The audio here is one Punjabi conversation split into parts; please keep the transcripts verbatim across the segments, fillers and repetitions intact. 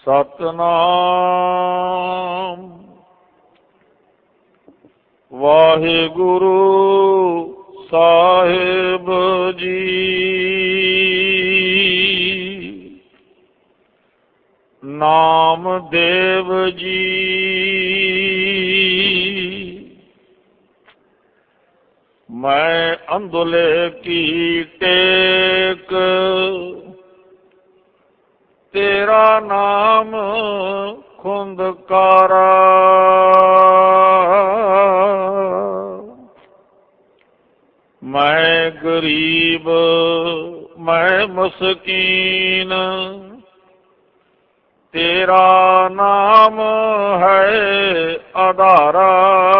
ਸਤਨਾਮ ਵਾਹਿਗੁਰੂ ਸਾਹਿਬ ਜੀ। ਨਾਮਦੇਵ ਜੀ ਮੈਂ ਅੰਧਲੇ ਕੀ ਟੇਕ ਤੇਰਾ ਨਾਮ ਖੁੰਦਕਾਰਾ। ਮੈਂ ਗਰੀਬ ਮੈਂ ਮਸਕੀਨ ਤੇਰਾ ਨਾਮ ਹੈ ਆਧਾਰਾ।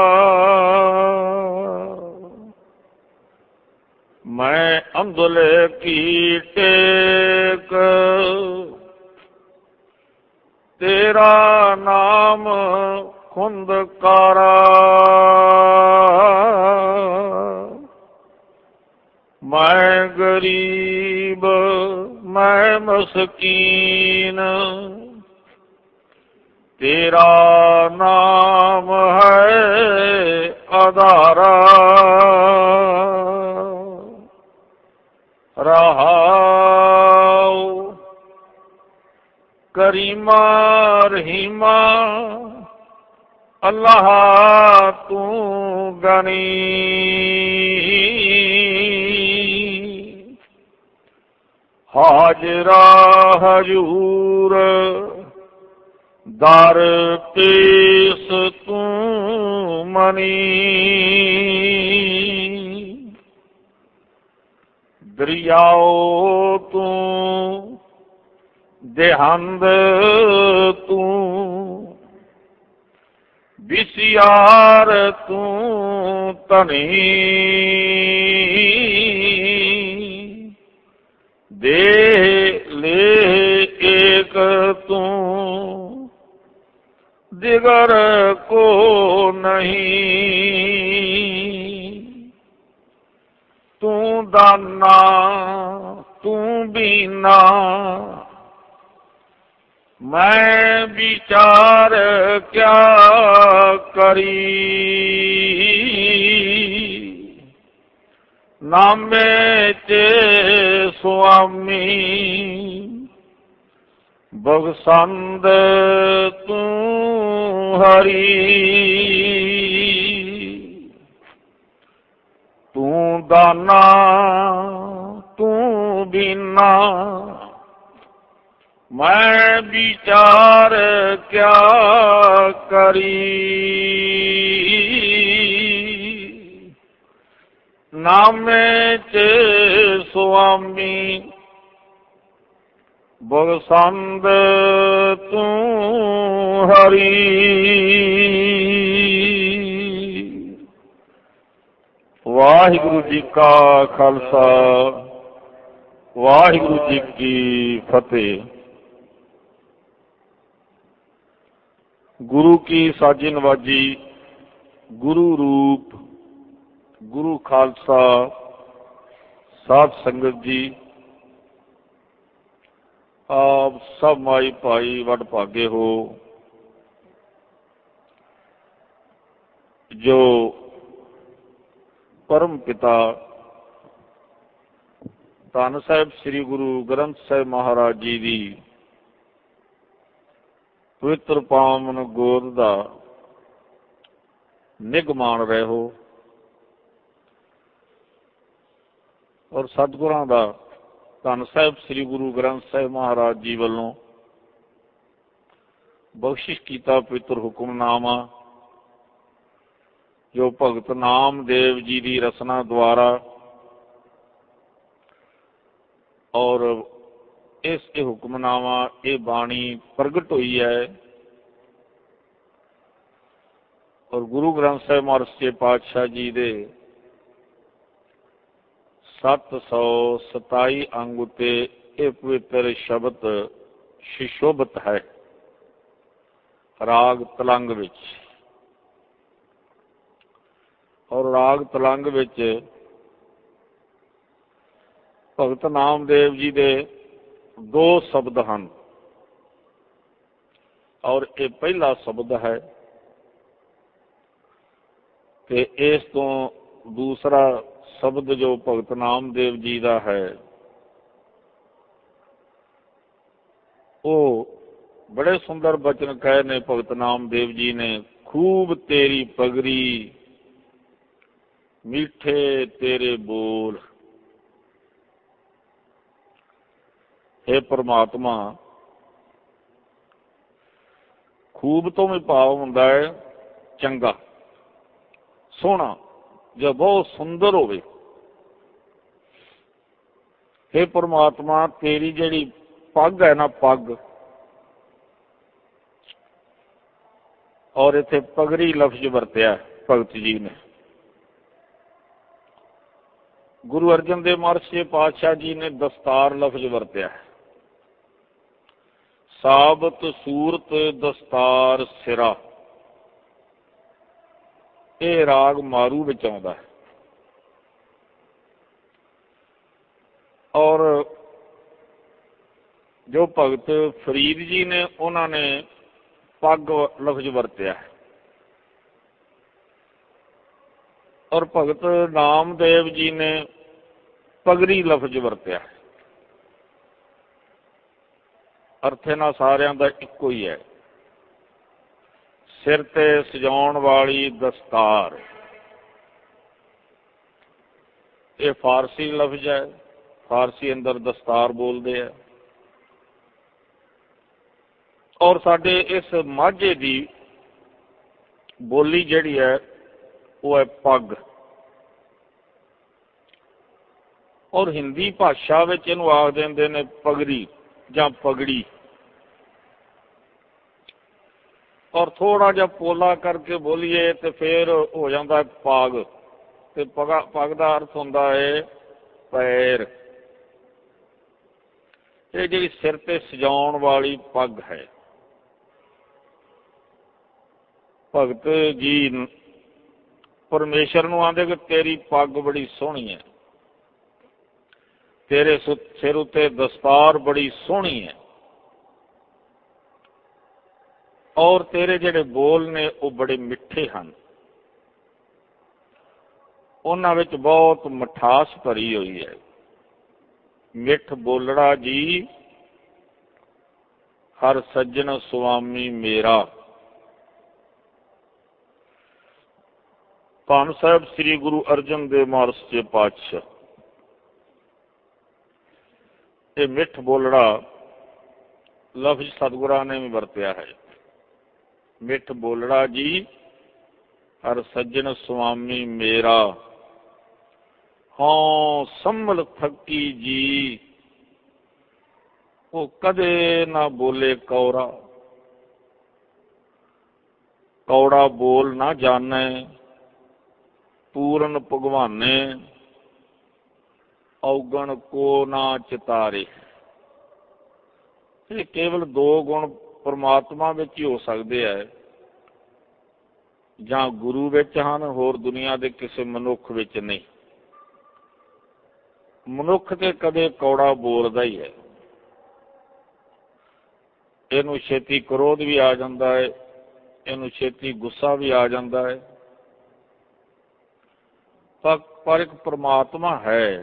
ਮੈਂ ਅੰਧਲੇ ਕੀ ਟੇਕ ਤੇਰਾ ਨਾਮ ਖੁੰਦਕਾਰਾ। ਮੈਂ ਗਰੀਬ ਮੈਂ ਮਸਕੀਨ ਤੇਰਾ ਨਾਮ ਹੈ ਆਧਾਰਾ। ਰਹਾਉ ਕਰੀਮਾ ਰਹੀਮਾ ਅੱਲਾਹ ਤੂੰ ਗਨੀ। ਹਾਜ਼ਰਾ ਹਜੂਰ ਦਰ ਪੀਸ ਤੂੰ ਮਨੀ। ਦਰਿਆਓ ਤੂੰ ਦੇਹੰਦ ਤੂੰ ਵਿਸਿਆਰ ਤੂੰ ਧਨੀ। ਦੇ ਲੈ ਏਕ ਤੂੰ ਦਿਗਰ ਕੋ ਨਹੀਂ। ਤੂੰ ਦਾਨਾ ਤੂੰ ਬੀਨਾ ਮੈਂ ਵਿਚਾਰ ਕਿਆ ਕਰੀ। ਨਾਮੇ ਤੇ ਸੁਆਮੀ ਬਖਸ਼ੰਦ ਤੂੰ ਹਰੀ। ਤੂੰ ਦਾਨਾ ਤੂੰ ਬੀਨਾ ਮੈਂ ਵਿਚਾਰ ਕਿਆ ਕਰੀ। ਨਾਮੇ ਚ ਸੁਆਮੀ ਬਖਸ਼ੰਦ ਤੂੰ ਹਰੀ। ਵਾਹਿਗੁਰੂ ਜੀ ਕਾ ਖਾਲਸਾ ਵਾਹਿਗੁਰੂ ਜੀ ਕੀ ਫਤਿਹ। ਗੁਰੂ ਕੀ ਸਾਜੀ ਨਵਾਜੀ ਗੁਰੂ ਰੂਪ ਗੁਰੂ ਖਾਲਸਾ ਸਾਧ ਸੰਗਤ ਜੀ, ਆਪ ਸਭ ਮਾਈ ਭਾਈ ਵਡ ਭਾਗੇ ਹੋ ਜੋ ਪਰਮ ਪਿਤਾ ਧੰਨ ਸਾਹਿਬ ਸ੍ਰੀ ਗੁਰੂ ਗ੍ਰੰਥ ਸਾਹਿਬ ਮਹਾਰਾਜ ਜੀ ਦੀ ਪਵਿੱਤਰ ਪਾਵਨ ਗੋਦ ਦਾ ਨਿੱਘ ਮਾਣ ਰਹੇ ਹੋ ਔਰ ਸਤਿਗੁਰਾਂ ਦਾ ਧੰਨ ਸਾਹਿਬ ਸ੍ਰੀ ਗੁਰੂ ਗ੍ਰੰਥ ਸਾਹਿਬ ਮਹਾਰਾਜ ਜੀ ਵੱਲੋਂ ਬਖਸ਼ਿਸ਼ ਕੀਤਾ ਪਵਿੱਤਰ ਹੁਕਮਨਾਮਾ ਜੋ ਭਗਤ ਨਾਮਦੇਵ ਜੀ ਦੀ ਰਚਨਾ ਦੁਆਰਾ ਔਰ ਇਸ ਇਹ ਹੁਕਮਨਾਮਾ ਇਹ ਬਾਣੀ ਪ੍ਰਗਟ ਹੋਈ ਹੈ ਔਰ ਗੁਰੂ ਗ੍ਰੰਥ ਸਾਹਿਬ ਮਹਾਰਾਜ ਸੱਚੇ ਪਾਤਸ਼ਾਹ ਜੀ ਦੇ ਸੱਤ ਸੌ ਸਤਾਈ ਅੰਗ ਉੱਤੇ ਇਹ ਪਵਿੱਤਰ ਸ਼ਬਦ ਸ਼ਿਸ਼ੋਭਤ ਹੈ ਰਾਗ ਤਲੰਗ ਵਿੱਚ। ਔਰ ਰਾਗ ਤਲੰਗ ਵਿੱਚ ਭਗਤ ਨਾਮਦੇਵ ਜੀ ਦੇ ਦੋ ਸ਼ਬਦ ਹਨ। ਔਰ ਇਹ ਪਹਿਲਾ ਸ਼ਬਦ ਹੈ। ਤੇ ਇਸ ਤੋਂ ਦੂਸਰਾ ਸ਼ਬਦ ਜੋ ਭਗਤ ਨਾਮਦੇਵ ਜੀ ਦਾ ਹੈ, ਉਹ ਬੜੇ ਸੁੰਦਰ ਬਚਨ ਕਹੇ ਨੇ ਭਗਤ ਨਾਮਦੇਵ ਜੀ ਨੇ। ਖੂਬ ਤੇਰੀ ਪਗਰੀ, ਮਿੱਠੇ ਤੇਰੇ ਬੋਲ। हे ਪ੍ਰਮਾਤਮਾ, ਖੂਬ ਤੋਂ ਵੀ ਭਾਵ ਹੁੰਦਾ ਹੈ ਚੰਗਾ, ਸੋਹਣਾ, ਜਾਂ ਬਹੁਤ ਸੁੰਦਰ ਹੋਵੇ। हे ਪ੍ਰਮਾਤਮਾ, ਤੇਰੀ ਜਿਹੜੀ ਪੱਗ ਹੈ ਨਾ, ਪੱਗ, ਔਰ ਇੱਥੇ ਪਗੜੀ ਲਫ਼ਜ਼ ਵਰਤਿਆ ਭਗਤ ਜੀ ਨੇ। ਗੁਰੂ ਅਰਜਨ ਦੇਵ ਮਹਾਰਾਜ ਜੀ ਪਾਤਸ਼ਾਹ ਜੀ ਨੇ ਦਸਤਾਰ ਲਫ਼ਜ਼ ਵਰਤਿਆ। ਸਾਬਤ ਸੂਰਤ ਦਸਤਾਰ ਸਿਰਾ, ਇਹ ਰਾਗ ਮਾਰੂ ਵਿੱਚ ਆਉਂਦਾ ਹੈ। ਔਰ ਜੋ ਭਗਤ ਫਰੀਦ ਜੀ ਨੇ, ਉਹਨਾਂ ਨੇ ਪੱਗ ਲਫ਼ਜ਼ ਵਰਤਿਆ ਹੈ। ਔਰ ਭਗਤ ਨਾਮਦੇਵ ਜੀ ਨੇ ਪਗੜੀ ਲਫ਼ਜ਼ ਵਰਤਿਆ। ਅਰਥ ਇਹਨਾਂ ਸਾਰਿਆਂ ਦਾ ਇੱਕੋ ਹੀ ਹੈ, ਸਿਰ ਤੇ ਸਜਾਉਣ ਵਾਲੀ ਦਸਤਾਰ। ਇਹ ਫਾਰਸੀ ਲਫ਼ਜ਼ ਹੈ, ਫਾਰਸੀ ਅੰਦਰ ਦਸਤਾਰ ਬੋਲਦੇ ਆ। ਔਰ ਸਾਡੇ ਇਸ ਮਾਝੇ ਦੀ ਬੋਲੀ ਜਿਹੜੀ ਹੈ ਉਹ ਹੈ ਪੱਗ। ਔਰ ਹਿੰਦੀ ਭਾਸ਼ਾ ਵਿੱਚ ਇਹਨੂੰ ਆਖ ਦਿੰਦੇ ਨੇ ਪਗੜੀ ਜਾਂ ਪਗੜੀ। ਔਰ ਥੋੜਾ ਜਿਹਾ ਪੋਲਾ ਕਰਕੇ ਬੋਲੀਏ ਤੇ ਫਿਰ ਹੋ ਜਾਂਦਾ ਪਾਗ। ਤੇ ਪਗਾ ਪੱਗ ਦਾ ਅਰਥ ਹੁੰਦਾ ਹੈ ਪੈਰ। ਇਹ ਜਿਹੜੀ ਸਿਰ ਤੇ ਸਜਾਉਣ ਵਾਲੀ ਪੱਗ ਹੈ। ਭਗਤ ਜੀ ਪਰਮੇਸ਼ਰ ਨੂੰ ਆਂਦੇ ਕਿ ਤੇਰੀ ਪੱਗ ਬੜੀ ਸੋਹਣੀ ਹੈ, ਤੇਰੇ ਸਿਰ ਉੱਤੇ ਦਸਤਾਰ ਬੜੀ ਸੋਹਣੀ ਹੈ, ਔਰ ਤੇਰੇ ਜਿਹੜੇ ਬੋਲ ਨੇ ਉਹ ਬੜੇ ਮਿੱਠੇ ਹਨ। ਉਹਨਾਂ ਵਿੱਚ ਬਹੁਤ ਮਿਠਾਸ ਭਰੀ ਹੋਈ ਹੈ। ਮਿੱਠ ਬੋਲੜਾ ਜੀ ਹਰ ਸੱਜਣ ਸੁਆਮੀ ਮੇਰਾ। ਧੰਨ ਸਾਹਿਬ ਸ੍ਰੀ ਗੁਰੂ ਅਰਜਨ ਦੇਵ ਮਹਾਰਾਜ ਜੀ ਪਾਤਸ਼ਾਹ। ਇਹ ਮਿੱਠ ਬੋਲੜਾ ਲਫ਼ਜ਼ ਸਤਿਗੁਰਾਂ ਨੇ ਵੀ ਵਰਤਿਆ ਹੈ। ਮਿੱਠ ਬੋਲੜਾ ਜੀ ਹਰ ਸੱਜਣ ਸੁਆਮੀ ਮੇਰਾ। ਹਾਂ ਸੰਭਲ ਥੱਕੀ ਜੀ, ਉਹ ਕਦੇ ਨਾ ਬੋਲੇ ਕੌੜਾ। ਕੌੜਾ ਬੋਲ ਨਾ ਜਾਣੈ, ਪੂਰਨ ਭਗਵਾਨੇ, ਔਗਣ ਕੋ ਨਾ ਚਿਤਾਰੇ। ਇਹ ਕੇਵਲ ਦੋ ਗੁਣ ਪਰਮਾਤਮਾ ਵਿੱਚ ਹੀ ਹੋ ਸਕਦੇ ਹੈ, ਜਾਂ ਗੁਰੂ ਵਿੱਚ ਹਨ, ਹੋਰ ਦੁਨੀਆ ਦੇ ਕਿਸੇ ਮਨੁੱਖ ਵਿੱਚ ਨਹੀਂ। ਮਨੁੱਖ ਤੇ ਕਦੇ ਕੌੜਾ ਬੋਲਦਾ ਹੀ ਹੈ। ਇਹਨੂੰ ਛੇਤੀ ਕ੍ਰੋਧ ਵੀ ਆ ਜਾਂਦਾ ਹੈ, ਇਹਨੂੰ ਛੇਤੀ ਗੁੱਸਾ ਵੀ ਆ ਜਾਂਦਾ ਹੈ। ਪਰ ਇੱਕ ਪਰਮਾਤਮਾ ਹੈ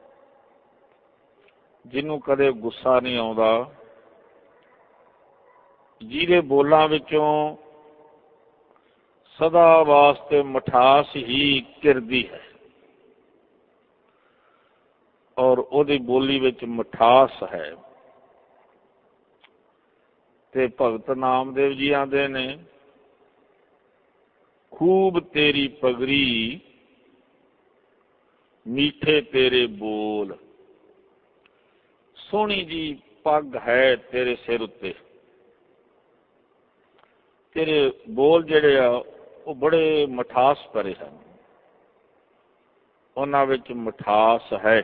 ਜਿਹਨੂੰ ਕਦੇ ਗੁੱਸਾ ਨਹੀਂ ਆਉਂਦਾ, ਜਿਹਦੇ ਬੋਲਾਂ ਵਿੱਚੋਂ ਸਦਾ ਵਾਸਤੇ ਮਿਠਾਸ ਹੀ ਕਿਰਦੀ ਹੈ। ਔਰ ਉਹਦੀ ਬੋਲੀ ਵਿੱਚ ਮਿਠਾਸ ਹੈ। ਤੇ ਭਗਤ ਨਾਮਦੇਵ ਜੀ ਆਂਦੇ ਨੇ ਖੂਬ ਤੇਰੀ ਪਗੜੀ, ਮਿੱਠੇ ਤੇਰੇ ਬੋਲ। ਸੋਹਣੀ ਜੀ ਪੱਗ ਹੈ ਤੇਰੇ ਸਿਰ ਉੱਤੇ, ਤੇਰੇ ਬੋਲ ਜਿਹੜੇ ਆ ਉਹ ਬੜੇ ਮਿਠਾਸ ਭਰੇ ਹਨ। ਉਹਨਾਂ ਵਿੱਚ ਮਿਠਾਸ ਹੈ,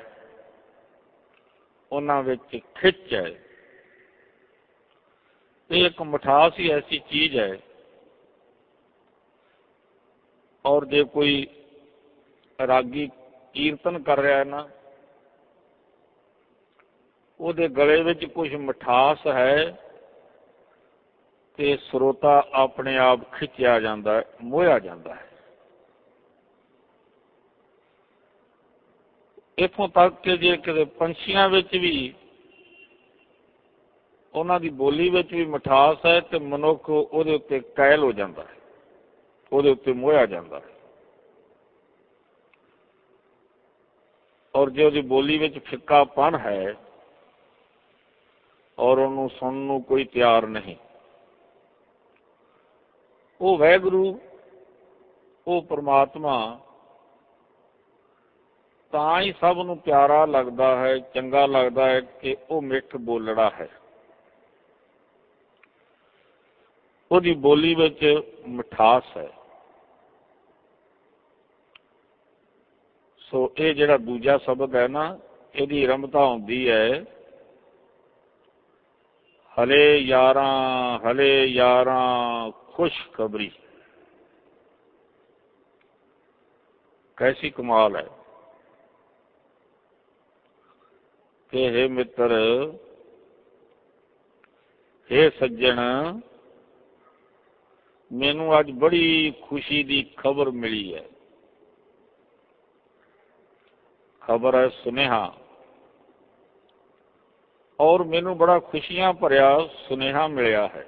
ਉਹਨਾਂ ਵਿੱਚ ਖਿੱਚ ਹੈ। ਇਹ ਇੱਕ ਮਿਠਾਸ ਹੀ ਐਸੀ ਚੀਜ਼ ਹੈ। ਔਰ ਜੇ ਕੋਈ ਰਾਗੀ ਕੀਰਤਨ ਕਰ ਰਿਹਾ ਹੈ ਨਾ, ਉਹਦੇ ਗਲੇ ਵਿੱਚ ਕੁਝ ਮਿਠਾਸ ਹੈ ਤੇ ਸਰੋਤਾ ਆਪਣੇ ਆਪ ਖਿੱਚਿਆ ਜਾਂਦਾ ਹੈ, ਮੋਹਿਆ ਜਾਂਦਾ ਹੈ। ਇੱਥੋਂ ਤੱਕ ਕਿ ਜੇ ਕਿਤੇ ਪੰਛੀਆਂ ਵਿੱਚ ਵੀ, ਉਹਨਾਂ ਦੀ ਬੋਲੀ ਵਿੱਚ ਵੀ ਮਿਠਾਸ ਹੈ ਤੇ ਮਨੁੱਖ ਉਹਦੇ ਉੱਤੇ ਕਾਇਲ ਹੋ ਜਾਂਦਾ ਹੈ, ਉਹਦੇ ਉੱਤੇ ਮੋਹਿਆ ਜਾਂਦਾ ਹੈ। ਔਰ ਜੇ ਉਹਦੀ ਬੋਲੀ ਵਿੱਚ ਫਿੱਕਾਪਣ ਹੈ ਔਰ ਉਹਨੂੰ ਸੁਣਨ ਨੂੰ ਕੋਈ ਤਿਆਰ ਨਹੀਂ, ਉਹ ਵਾਹਿਗੁਰੂ, ਉਹ ਪਰਮਾਤਮਾ ਤਾਂ ਹੀ ਸਭ ਨੂੰ ਪਿਆਰਾ ਲੱਗਦਾ ਹੈ, ਚੰਗਾ ਲੱਗਦਾ ਹੈ ਕਿ ਉਹ ਮਿੱਠ ਬੋਲੜਾ ਹੈ, ਉਹਦੀ ਬੋਲੀ ਵਿੱਚ ਮਿਠਾਸ ਹੈ। ਸੋ ਇਹ ਜਿਹੜਾ ਦੂਜਾ ਸ਼ਬਦ ਹੈ ਨਾ, ਇਹਦੀ ਆਰੰਭਤਾ ਹੁੰਦੀ ਹੈ ਹਲੇ ਯਾਰਾਂ, ਹਲੇ ਯਾਰਾਂ ਖੁਸ਼ਖਬਰੀ। ਕੈਸੀ ਕਮਾਲ ਹੈ ਕਿ ਹੇ ਮਿੱਤਰ, ਹੇ ਸੱਜਣ, ਮੈਨੂੰ ਅੱਜ ਬੜੀ ਖੁਸ਼ੀ ਦੀ ਖਬਰ ਮਿਲੀ ਹੈ। ਖਬਰ ਹੈ ਸੁਨੇਹਾ, ਔਰ ਮੈਨੂੰ ਬੜਾ ਖੁਸ਼ੀਆਂ ਭਰਿਆ ਸੁਨੇਹਾ ਮਿਲਿਆ ਹੈ।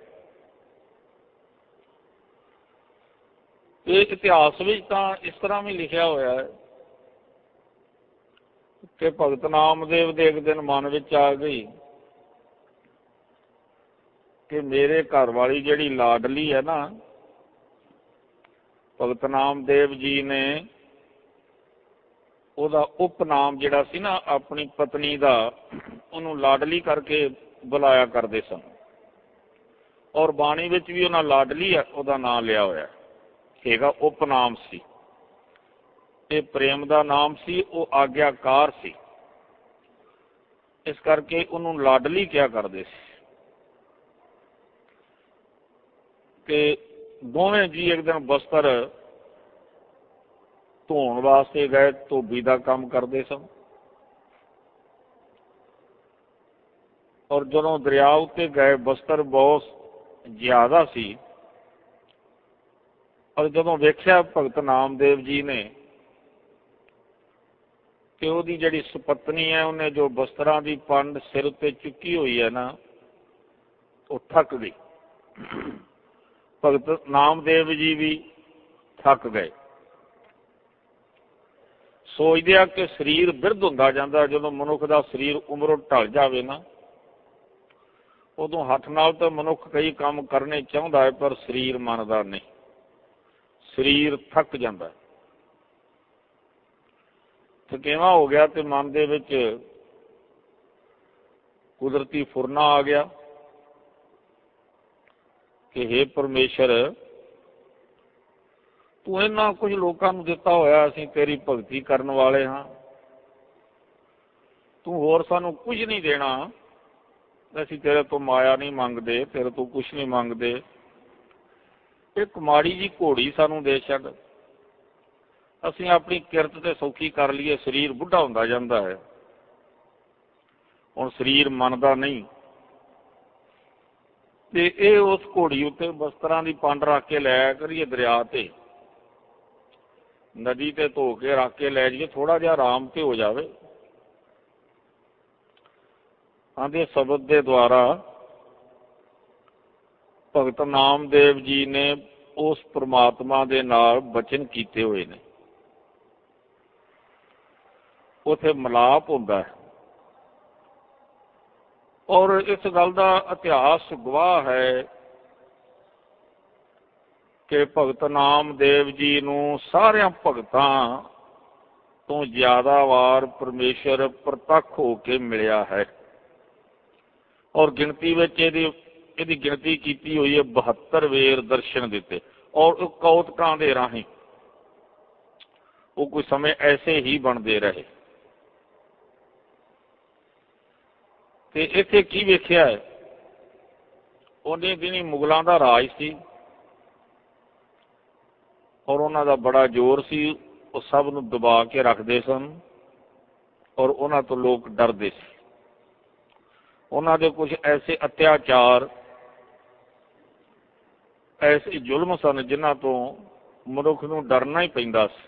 ਇਹ ਇਤਿਹਾਸ ਵਿੱਚ ਤਾਂ ਇਸ ਤਰ੍ਹਾਂ ਵੀ ਲਿਖਿਆ ਹੋਇਆ ਹੈ ਕਿ ਭਗਤ ਨਾਮਦੇਵ ਦੇ ਇੱਕ ਦਿਨ ਮਨ ਵਿੱਚ ਆ ਗਈ ਕਿ ਮੇਰੇ ਘਰ ਵਾਲੀ ਜਿਹੜੀ ਲਾਡਲੀ ਹੈ ਨਾ, ਭਗਤ ਨਾਮਦੇਵ ਜੀ ਨੇ ਉਹਦਾ ਉਪਨਾਮ ਜਿਹੜਾ ਸੀ ਨਾ ਆਪਣੀ ਪਤਨੀ ਦਾ, ਉਹਨੂੰ ਲਾਡਲੀ ਕਰਕੇ ਬੁਲਾਇਆ ਕਰਦੇ ਸਨ। ਔਰ ਬਾਣੀ ਵਿੱਚ ਵੀ ਉਹਨਾਂ ਲਾਡਲੀ ਉਹਦਾ ਨਾਂ ਲਿਆ ਹੋਇਆ ਹੈਗਾ, ਉਪਨਾਮ ਸੀ। ਇਹ ਪ੍ਰੇਮ ਦਾ ਨਾਮ ਸੀ, ਉਹ ਆਗਿਆਕਾਰ ਸੀ, ਇਸ ਕਰਕੇ ਉਹਨੂੰ ਲਾਡਲੀ ਕਿਹਾ ਕਰਦੇ ਸੀ। ਕਿ ਦੋਵੇਂ ਜੀ ਇੱਕ ਦਿਨ ਬਸਤਰ ਧੋਣ ਵਾਸਤੇ ਗਏ, ਧੋਬੀ ਦਾ ਕੰਮ ਕਰਦੇ ਸਨ। ਔਰ ਜਦੋਂ ਦਰਿਆ ਉੱਤੇ ਗਏ, ਬਸਤਰ ਬਹੁਤ ਜ਼ਿਆਦਾ ਸੀ, ਔਰ ਜਦੋਂ ਵੇਖਿਆ ਭਗਤ ਨਾਮਦੇਵ ਜੀ ਨੇ ਕਿ ਉਹਦੀ ਜਿਹੜੀ ਸੁਪਤਨੀ ਹੈ, ਉਹਨੇ ਜੋ ਬਸਤਰਾਂ ਦੀ ਪੰਡ ਸਿਰ ਉੱਤੇ ਚੁੱਕੀ ਹੋਈ ਹੈ ਨਾ, ਉਹ ਥੱਕ ਗਈ। ਭਗਤ ਨਾਮਦੇਵ ਜੀ ਵੀ ਥੱਕ ਗਏ। ਸੋਚਦੇ ਆ ਕਿ ਸਰੀਰ ਬਿਰਧ ਹੁੰਦਾ ਜਾਂਦਾ, ਜਦੋਂ ਮਨੁੱਖ ਦਾ ਸਰੀਰ ਉਮਰੋਂ ਢਲ ਜਾਵੇ ਨਾ, ਉਦੋਂ ਹੱਥ ਨਾਲ ਤਾਂ ਮਨੁੱਖ ਕਈ ਕੰਮ ਕਰਨੇ ਚਾਹੁੰਦਾ ਹੈ, ਪਰ ਸਰੀਰ ਮੰਨਦਾ ਨਹੀਂ, ਸਰੀਰ ਥੱਕ ਜਾਂਦਾ। ਥਕੇਵਾਂ ਹੋ ਗਿਆ ਤੇ ਮਨ ਦੇ ਵਿੱਚ ਕੁਦਰਤੀ ਫੁਰਨਾ ਆ ਗਿਆ ਕਿ ਹੇ ਪਰਮੇਸ਼ਰ, ਤੂੰ ਇਹਨਾਂ ਕੁਝ ਲੋਕਾਂ ਨੂੰ ਦਿੱਤਾ ਹੋਇਆ, ਅਸੀਂ ਤੇਰੀ ਭਗਤੀ ਕਰਨ ਵਾਲੇ ਹਾਂ, ਤੂੰ ਹੋਰ ਸਾਨੂੰ ਕੁਝ ਨਹੀਂ ਦੇਣਾ, ਅਸੀਂ ਤੇਰੇ ਤੋਂ ਮਾਇਆ ਨਹੀਂ ਮੰਗਦੇ, ਤੇਰੇ ਤੋਂ ਕੁਛ ਨਹੀਂ ਮੰਗਦੇ, ਇੱਕ ਮਾੜੀ ਜੀ ਘੋੜੀ ਸਾਨੂੰ ਦੇ ਛੱਡ, ਅਸੀਂ ਆਪਣੀ ਕਿਰਤ ਤੇ ਸੌਖੀ ਕਰ ਲਈਏ। ਸਰੀਰ ਬੁੱਢਾ ਹੁੰਦਾ ਜਾਂਦਾ ਹੈ, ਹੁਣ ਸਰੀਰ ਮੰਨਦਾ ਨਹੀਂ। ਤੇ ਇਹ ਉਸ ਘੋੜੀ ਉੱਤੇ ਬਸਤਰਾਂ ਦੀ ਪੰਡ ਰੱਖ ਕੇ ਲੈ ਕਰੀਏ ਦਰਿਆ ਤੇ, ਨਦੀ ਤੇ ਧੋ ਕੇ ਰੱਖ ਕੇ ਲੈ ਜਾਈਏ, ਥੋੜਾ ਜਿਹਾ ਆਰਾਮ ਤੇ ਹੋ ਜਾਵੇ। ਆਂਦੇ ਸ਼ਬਦ ਦੇ ਦੁਆਰਾ ਭਗਤ ਨਾਮਦੇਵ ਜੀ ਨੇ ਉਸ ਪ੍ਰਮਾਤਮਾ ਦੇ ਨਾਲ ਬਚਨ ਕੀਤੇ ਹੋਏ ਨੇ। ਉੱਥੇ ਮਿਲਾਪ ਹੁੰਦਾ ਹੈ, ਔਰ ਇਸ ਗੱਲ ਦਾ ਇਤਿਹਾਸ ਗਵਾਹ ਹੈ ਕਿ ਭਗਤ ਨਾਮਦੇਵ ਜੀ ਨੂੰ ਸਾਰਿਆਂ ਭਗਤਾਂ ਤੋਂ ਜ਼ਿਆਦਾ ਵਾਰ ਪਰਮੇਸ਼ਰ ਪ੍ਰਤੱਖ ਹੋ ਕੇ ਮਿਲਿਆ ਹੈ। ਔਰ ਗਿਣਤੀ ਵਿੱਚ ਇਹਦੀ ਇਹਦੀ ਗਿਣਤੀ ਕੀਤੀ ਹੋਈ ਹੈ, ਬਹੱਤਰ ਵੇਰ ਦਰਸ਼ਨ ਦਿੱਤੇ, ਔਰ ਉਹ ਕੌਤਕਾਂ ਦੇ ਰਾਹੀਂ। ਉਹ ਕੁਝ ਸਮੇਂ ਐਸੇ ਹੀ ਬਣਦੇ ਰਹੇ। ਤੇ ਇੱਥੇ ਕੀ ਵੇਖਿਆ ਹੈ, ਉਹਨੇ ਦਿਨੀ ਮੁਗਲਾਂ ਦਾ ਰਾਜ ਸੀ, ਔਰ ਉਹਨਾਂ ਦਾ ਬੜਾ ਜ਼ੋਰ ਸੀ, ਉਹ ਸਭ ਨੂੰ ਦਬਾ ਕੇ ਰੱਖਦੇ ਸਨ, ਔਰ ਉਹਨਾਂ ਤੋਂ ਲੋਕ ਡਰਦੇ ਸੀ। ਉਹਨਾਂ ਦੇ ਕੁਝ ਐਸੇ ਅਤਿਆਚਾਰ ਐਸੇ ਜ਼ੁਲਮ ਸਨ ਜਿਨ੍ਹਾਂ ਤੋਂ ਮਨੁੱਖ ਨੂੰ ਡਰਨਾ ਹੀ ਪੈਂਦਾ ਸੀ।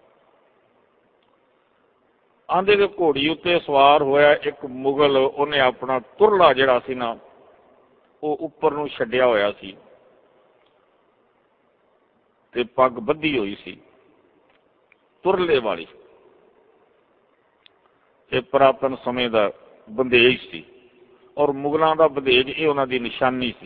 ਆਂਦੇ ਕਿ ਘੋੜੀ ਉੱਤੇ ਸਵਾਰ ਹੋਇਆ ਇੱਕ ਮੁਗਲ, ਉਹਨੇ ਆਪਣਾ ਤੁਰਲਾ ਜਿਹੜਾ ਸੀ ਨਾ ਉਹ ਉੱਪਰ ਨੂੰ ਛੱਡਿਆ ਹੋਇਆ ਸੀ ਤੇ ਪੱਗ ਬੱਧੀ ਹੋਈ ਸੀ ਤੁਰਲੇ ਵਾਲੀ। ਇਹ ਪੁਰਾਤਨ ਸਮੇਂ ਦਾ ਬੰਦੇਜ ਸੀ ਔਰ ਮੁਗਲਾਂ ਦਾ ਬੰਦੇਜ ਇਹ ਉਹਨਾਂ ਦੀ ਨਿਸ਼ਾਨੀ ਸੀ।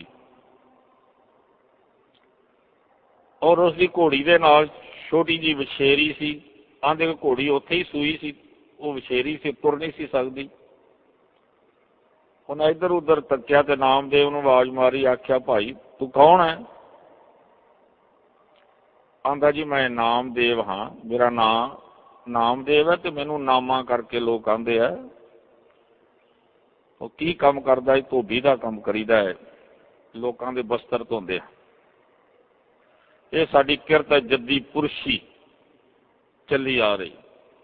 ਔਰ ਉਸ ਦੀ ਘੋੜੀ ਦੇ ਨਾਲ ਛੋਟੀ ਜਿਹੀ ਵਛੇਰੀ ਸੀ। ਆਂਦੇ ਕਿ ਘੋੜੀ ਉੱਥੇ ਹੀ ਸੂਈ ਸੀ, ਉਹ ਵਛੇਰੀ ਸੀ, ਤੁਰ ਨਹੀਂ ਸੀ ਸਕਦੀ। ਉਹਨੇ ਇੱਧਰ ਉੱਧਰ ਤੱਕਿਆ ਤੇ ਨਾਮਦੇਵ ਨੂੰ ਆਵਾਜ਼ ਮਾਰੀ, ਆਖਿਆ ਭਾਈ ਤੂੰ ਕੌਣ ਹੈ? ਆਂਦਾ ਜੀ ਮੈਂ ਨਾਮਦੇਵ ਹਾਂ, ਮੇਰਾ ਨਾਂ ਨਾਮਦੇਵ ਹੈ ਤੇ ਮੈਨੂੰ ਨਾਮਾ ਕਰਕੇ ਲੋਕ ਆਂਦੇ ਆ। ਉਹ ਕੀ ਕੰਮ ਕਰਦਾ ਹੈ? ਧੋਬੀ ਦਾ ਕੰਮ ਕਰੀਦਾ ਹੈ, ਲੋਕਾਂ ਦੇ ਬਸਤਰ ਧੋਂਦੇ ਆ। ਇਹ ਸਾਡੀ ਕਿਰਤ ਹੈ, ਜੱਦੀ ਪੁਰਸ਼ੀ ਚੱਲੀ ਆ ਰਹੀ।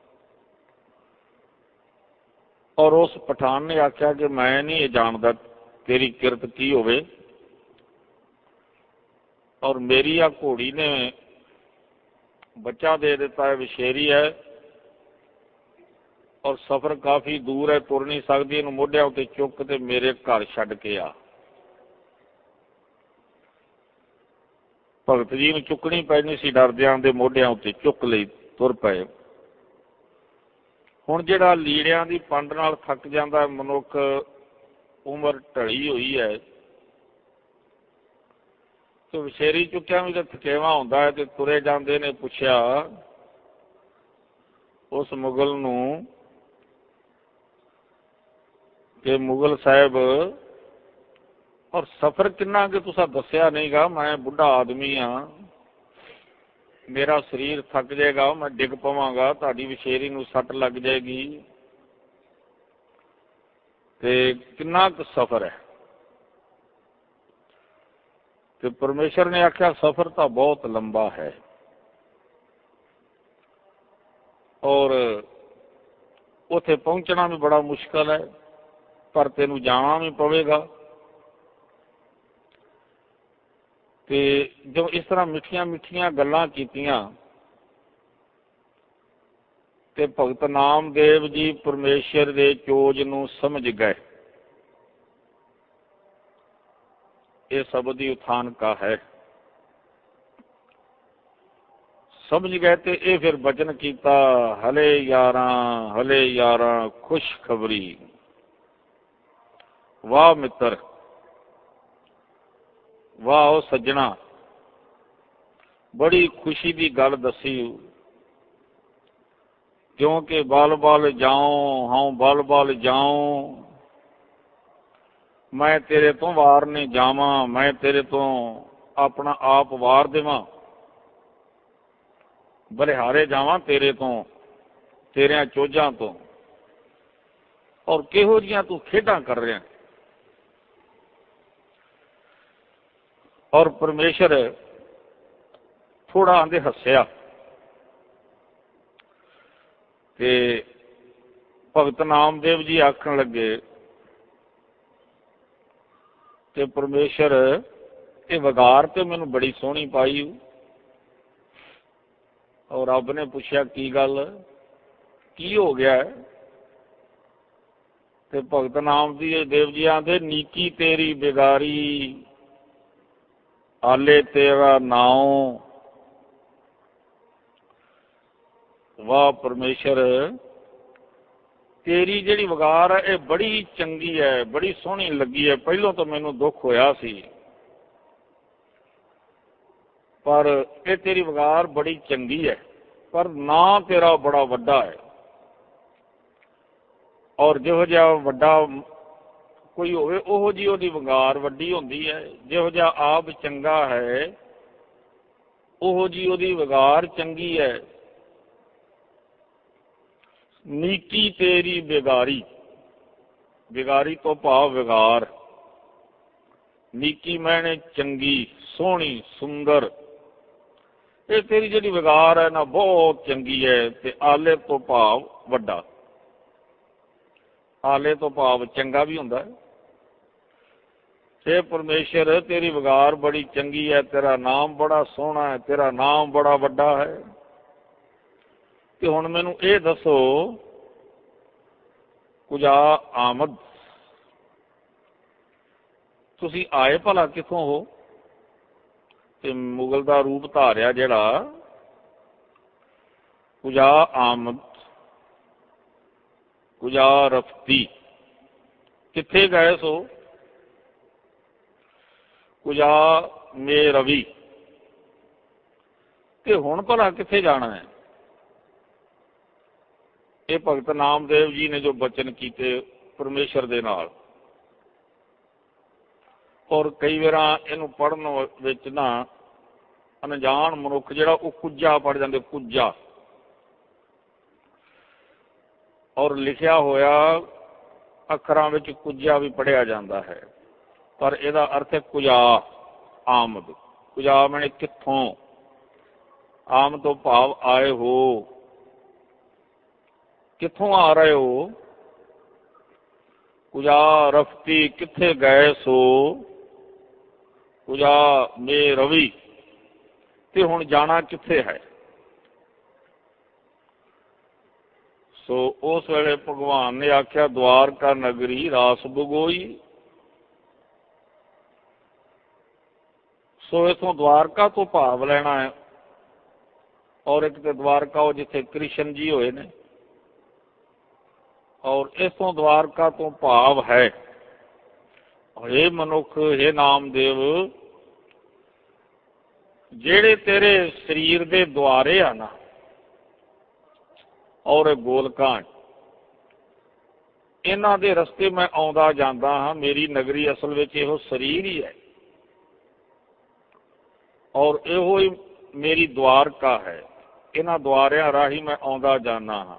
ਔਰ ਉਸ ਪਠਾਨ ਨੇ ਆਖਿਆ ਕਿ ਮੈਂ ਨਹੀਂ ਇਹ ਜਾਣਦਾ ਤੇਰੀ ਕਿਰਤ ਕੀ ਹੋਵੇ, ਔਰ ਮੇਰੀ ਆ ਘੋੜੀ ਨੇ ਬੱਚਾ ਦੇ ਦਿੱਤਾ ਹੈ, ਵਿਸ਼ੇਰੀ ਹੈ ਔਰ ਸਫ਼ਰ ਕਾਫੀ ਦੂਰ ਹੈ, ਤੁਰ ਨਹੀਂ ਸਕਦੀ, ਇਹਨੂੰ ਮੋਢਿਆਂ ਉੱਤੇ ਚੁੱਕ ਤੇ ਮੇਰੇ ਘਰ ਛੱਡ ਕੇ ਆ। ਭਗਤ ਜੀ ਨੂੰ ਚੁੱਕਣੀ ਪੈਣੀ ਸੀ, ਡਰਦਿਆਂ ਦੇ ਮੋਢਿਆਂ ਉੱਤੇ ਚੁੱਕ ਲਈ, ਤੁਰ ਪਏ। ਹੁਣ ਜਿਹੜਾ ਲੀੜਿਆਂ ਦੀ ਪੰਡ ਨਾਲ ਥੱਕ ਜਾਂਦਾ ਮਨੁੱਖ, ਉਮਰ ਢਲੀ ਹੋਈ ਹੈ, ਤੇ ਵਿਸ਼ੇਰੀ ਚੁੱਕਿਆ ਵੀ ਤਾਂ ਥਕੇਵਾਂ ਹੁੰਦਾ ਹੈ ਤੇ ਤੁਰੇ ਜਾਂਦੇ ਨੇ। ਪੁੱਛਿਆ ਉਸ ਮੁਗਲ ਨੂੰ ਕਿ ਮੁਗਲ ਸਾਹਿਬ ਔਰ ਸਫ਼ਰ ਕਿੰਨਾ ਕਿ ਤੁਸੀਂ ਦੱਸਿਆ ਨਹੀਂ ਗਾ। ਮੈਂ ਬੁੱਢਾ ਆਦਮੀ ਹਾਂ, ਮੇਰਾ ਸਰੀਰ ਥੱਕ ਜਾਏਗਾ, ਮੈਂ ਡਿੱਗ ਪਵਾਂਗਾ, ਤੁਹਾਡੀ ਵਿਸ਼ੇਰੀ ਨੂੰ ਸੱਟ ਲੱਗ ਜਾਏਗੀ, ਤੇ ਕਿੰਨਾ ਕੁ ਸਫ਼ਰ ਹੈ? ਤੇ ਪਰਮੇਸ਼ਰ ਨੇ ਆਖਿਆ ਸਫ਼ਰ ਤਾਂ ਬਹੁਤ ਲੰਬਾ ਹੈ ਔਰ ਉੱਥੇ ਪਹੁੰਚਣਾ ਵੀ ਬੜਾ ਮੁਸ਼ਕਲ ਹੈ, ਪਰ ਤੈਨੂੰ ਜਾਣਾ ਵੀ ਪਵੇਗਾ। ਤੇ ਜੋ ਇਸ ਤਰ੍ਹਾਂ ਮਿੱਠੀਆਂ ਮਿੱਠੀਆਂ ਗੱਲਾਂ ਕੀਤੀਆਂ ਤੇ ਭਗਤ ਨਾਮਦੇਵ ਜੀ ਪਰਮੇਸ਼ਰ ਦੇ ਚੋਜ ਨੂੰ ਸਮਝ ਗਏ। ਇਹ ਸ਼ਬਦ ਦੀ ਉਥਾਨਕਾ ਹੈ। ਸਮਝ ਗਏ ਤੇ ਇਹ ਫਿਰ ਬਚਨ ਕੀਤਾ, ਹਲੇ ਯਾਰਾਂ ਹਲੇ ਯਾਰਾਂ ਖੁਸ਼ਖਬਰੀ, ਵਾਹ ਮਿੱਤਰ, ਵਾਹ ਉਹ ਸੱਜਣਾ, ਬੜੀ ਖੁਸ਼ੀ ਦੀ ਗੱਲ ਦੱਸੀ। ਕਿਉਂਕਿ ਬਲ ਬਲ ਜਾਉ ਹਾਂ ਬਲ ਬਲ ਜਾਉ, ਮੈਂ ਤੇਰੇ ਤੋਂ ਵਾਰ ਨਹੀਂ ਜਾਵਾਂ, ਮੈਂ ਤੇਰੇ ਤੋਂ ਆਪਣਾ ਆਪ ਵਾਰ ਦੇਵਾਂ, ਬਲਿਹਾਰੇ ਜਾਵਾਂ ਤੇਰੇ ਤੋਂ, ਤੇਰਿਆਂ ਚੋਜਾਂ ਤੋਂ। ਔਰ ਕਿਹੋ ਜਿਹੀਆਂ ਤੂੰ ਖੇਡਾਂ ਕਰ ਰਿਹਾ। ਔਰ ਪਰਮੇਸ਼ਰ ਥੋੜਾ ਆਂਦੇ ਹੱਸਿਆ ਤੇ ਭਗਤ ਨਾਮਦੇਵ ਜੀ ਆਖਣ ਲੱਗੇ ਤੇ ਪਰਮੇਸ਼ਰ ਇਹ ਵਗਾਰ ਤੇ ਮੈਨੂੰ ਬੜੀ ਸੋਹਣੀ ਪਾਈ। ਔਰ ਰੱਬ ਨੇ ਪੁੱਛਿਆ ਕੀ ਗੱਲ, ਕੀ ਹੋ ਗਿਆ? ਤੇ ਭਗਤ ਨਾਮਦੇਵ ਜੀ ਆਂਦੇ, ਨੀਕੀ ਤੇਰੀ ਬਿਗਾਰੀ, ਆਲੇ ਤੇਰਾ ਨਾਉ। ਵਾਹ ਪਰਮੇਸ਼ਰ, ਤੇਰੀ ਜਿਹੜੀ ਵਗਾਰ ਹੈ ਇਹ ਬੜੀ ਚੰਗੀ ਹੈ, ਬੜੀ ਸੋਹਣੀ ਲੱਗੀ ਹੈ। ਪਹਿਲੋਂ ਤਾਂ ਮੈਨੂੰ ਦੁੱਖ ਹੋਇਆ ਸੀ, ਪਰ ਇਹ ਤੇਰੀ ਵਗਾਰ ਬੜੀ ਚੰਗੀ ਹੈ, ਪਰ ਨਾਂ ਤੇਰਾ ਬੜਾ ਵੱਡਾ ਹੈ। ਔਰ ਜਿਹੋ ਜਿਹਾ ਵੱਡਾ ਕੋਈ ਹੋਵੇ ਉਹੋ ਜਿਹੀ ਉਹਦੀ ਵਗਾਰ ਵੱਡੀ ਹੁੰਦੀ ਹੈ। ਜਿਹੋ ਜਿਹਾ ਆਪ ਚੰਗਾ ਹੈ ਉਹੋ ਜਿਹੀ ਉਹਦੀ ਵਗਾਰ ਚੰਗੀ ਹੈ। ਨੀਕੀ ਤੇਰੀ ਬਿਗਾਰੀ, ਬਿਗਾਰੀ ਤੋਂ ਭਾਵ ਵਿਗਾਰ, ਨੀਕੀ ਮੈਨੇ ਚੰਗੀ, ਸੋਹਣੀ, ਸੁੰਦਰ। ਇਹ ਤੇਰੀ ਜਿਹੜੀ ਵਿਗਾਰ ਹੈ ਨਾ ਬਹੁਤ ਚੰਗੀ ਹੈ। ਤੇ ਆਲੇ ਤੋਂ ਭਾਵ ਵੱਡਾ, ਆਲੇ ਤੋਂ ਭਾਵ ਚੰਗਾ ਵੀ ਹੁੰਦਾ ਹੈ। हे परमेश्वर तेरी वगार बड़ी चंगी है, तेरा नाम बड़ा सोहना है, तेरा नाम बड़ा वड्डा है। ते हुण मैनूं ये दसो, कुजा आमद तुसीं आए भला कित्थों हो? ते मुगल दा रूप धारिया जिहड़ा कुजा आमद कुजा रफ्ती, कित्थे गए सो? कुजा मे रवि, ते हुण भला कित्थे जाना है? ये भगत नामदेव जी ने जो बचन कीते परमेश्वर दे नाल, और कई बार इनू पढ़न विच ना अनजान मनुख जिहड़ा वो कुज्जा पढ़ जांदे, कुज्जा, और लिखिया होया अखरां विच कुज्जा भी पढ़िया जाता है, पर इहदा अर्थ है कुजा आमद। कुजा मैंने कित्थों, आम तो भाव आए हो, कित्थों आ रहे हो? कुजा रफ्ती कित्थे गए सो, कुजा मे रवि, ते हुण जाना कित्थे है? सो उस वेले भगवान ने आख्या द्वारका नगरी रास बगोई। सो इथों द्वारका तो भाव लेना है, और एक तो द्वारका हो जिथे कृष्ण जी होए ने, और इथों द्वारका तो भाव है हे मनुख, हे नामदेव, जेड़े तेरे शरीर दे द्वारे आ ना और गोलकां, इन्हां दे रस्ते मैं आउंदा जांदा हाँ। मेरी नगरी असल विच इहो शरीर ही है, और इहो ही मेरी द्वारका है। इन्हां द्वारियां राही मैं आउंदा जाना हाँ।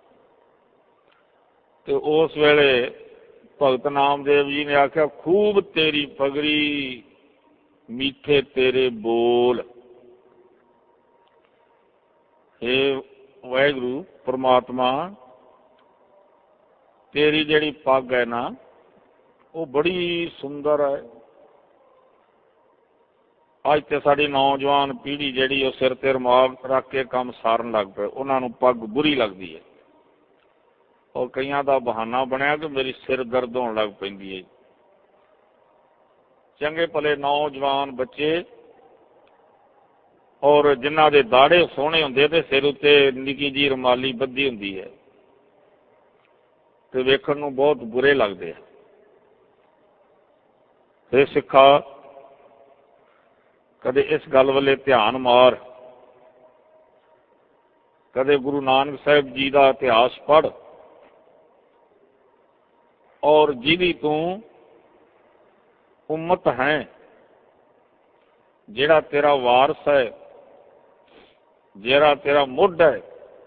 तो उस वेले भगत नामदेव जी ने आख्या खूब तेरी पगड़ी, मीठे तेरे बोल। हे वाहिगुरू परमात्मा, तेरी जिहड़ी पग है ना वो बड़ी सुंदर है। अज तो साड़ी नौजवान पीढ़ी जिहड़ी सिर ते रुमाल रख के काम सारन लग पे, उन्होंने पग बुरी लगती है, और कईयां दा बहाना बनया कि मेरी सिर दर्द होने लग पैंदी है। चंगे भले नौजवान बच्चे और जिन्हां दे दाड़े सोहणे हुंदे ते सिर उत्ते निक्की जी रुमाली बद्धी हुंदी है, ते वेखण नूं बहुत बुरे लगदे आ। हे सिक्खा, कदे इस गल वाले ध्यान मार, कदे गुरु नानक साहिब जी का इतिहास पढ़, और जिहदी तू उम्मत है, जिहड़ा तेरा वारस है, जिहड़ा तेरा मुढ़ है,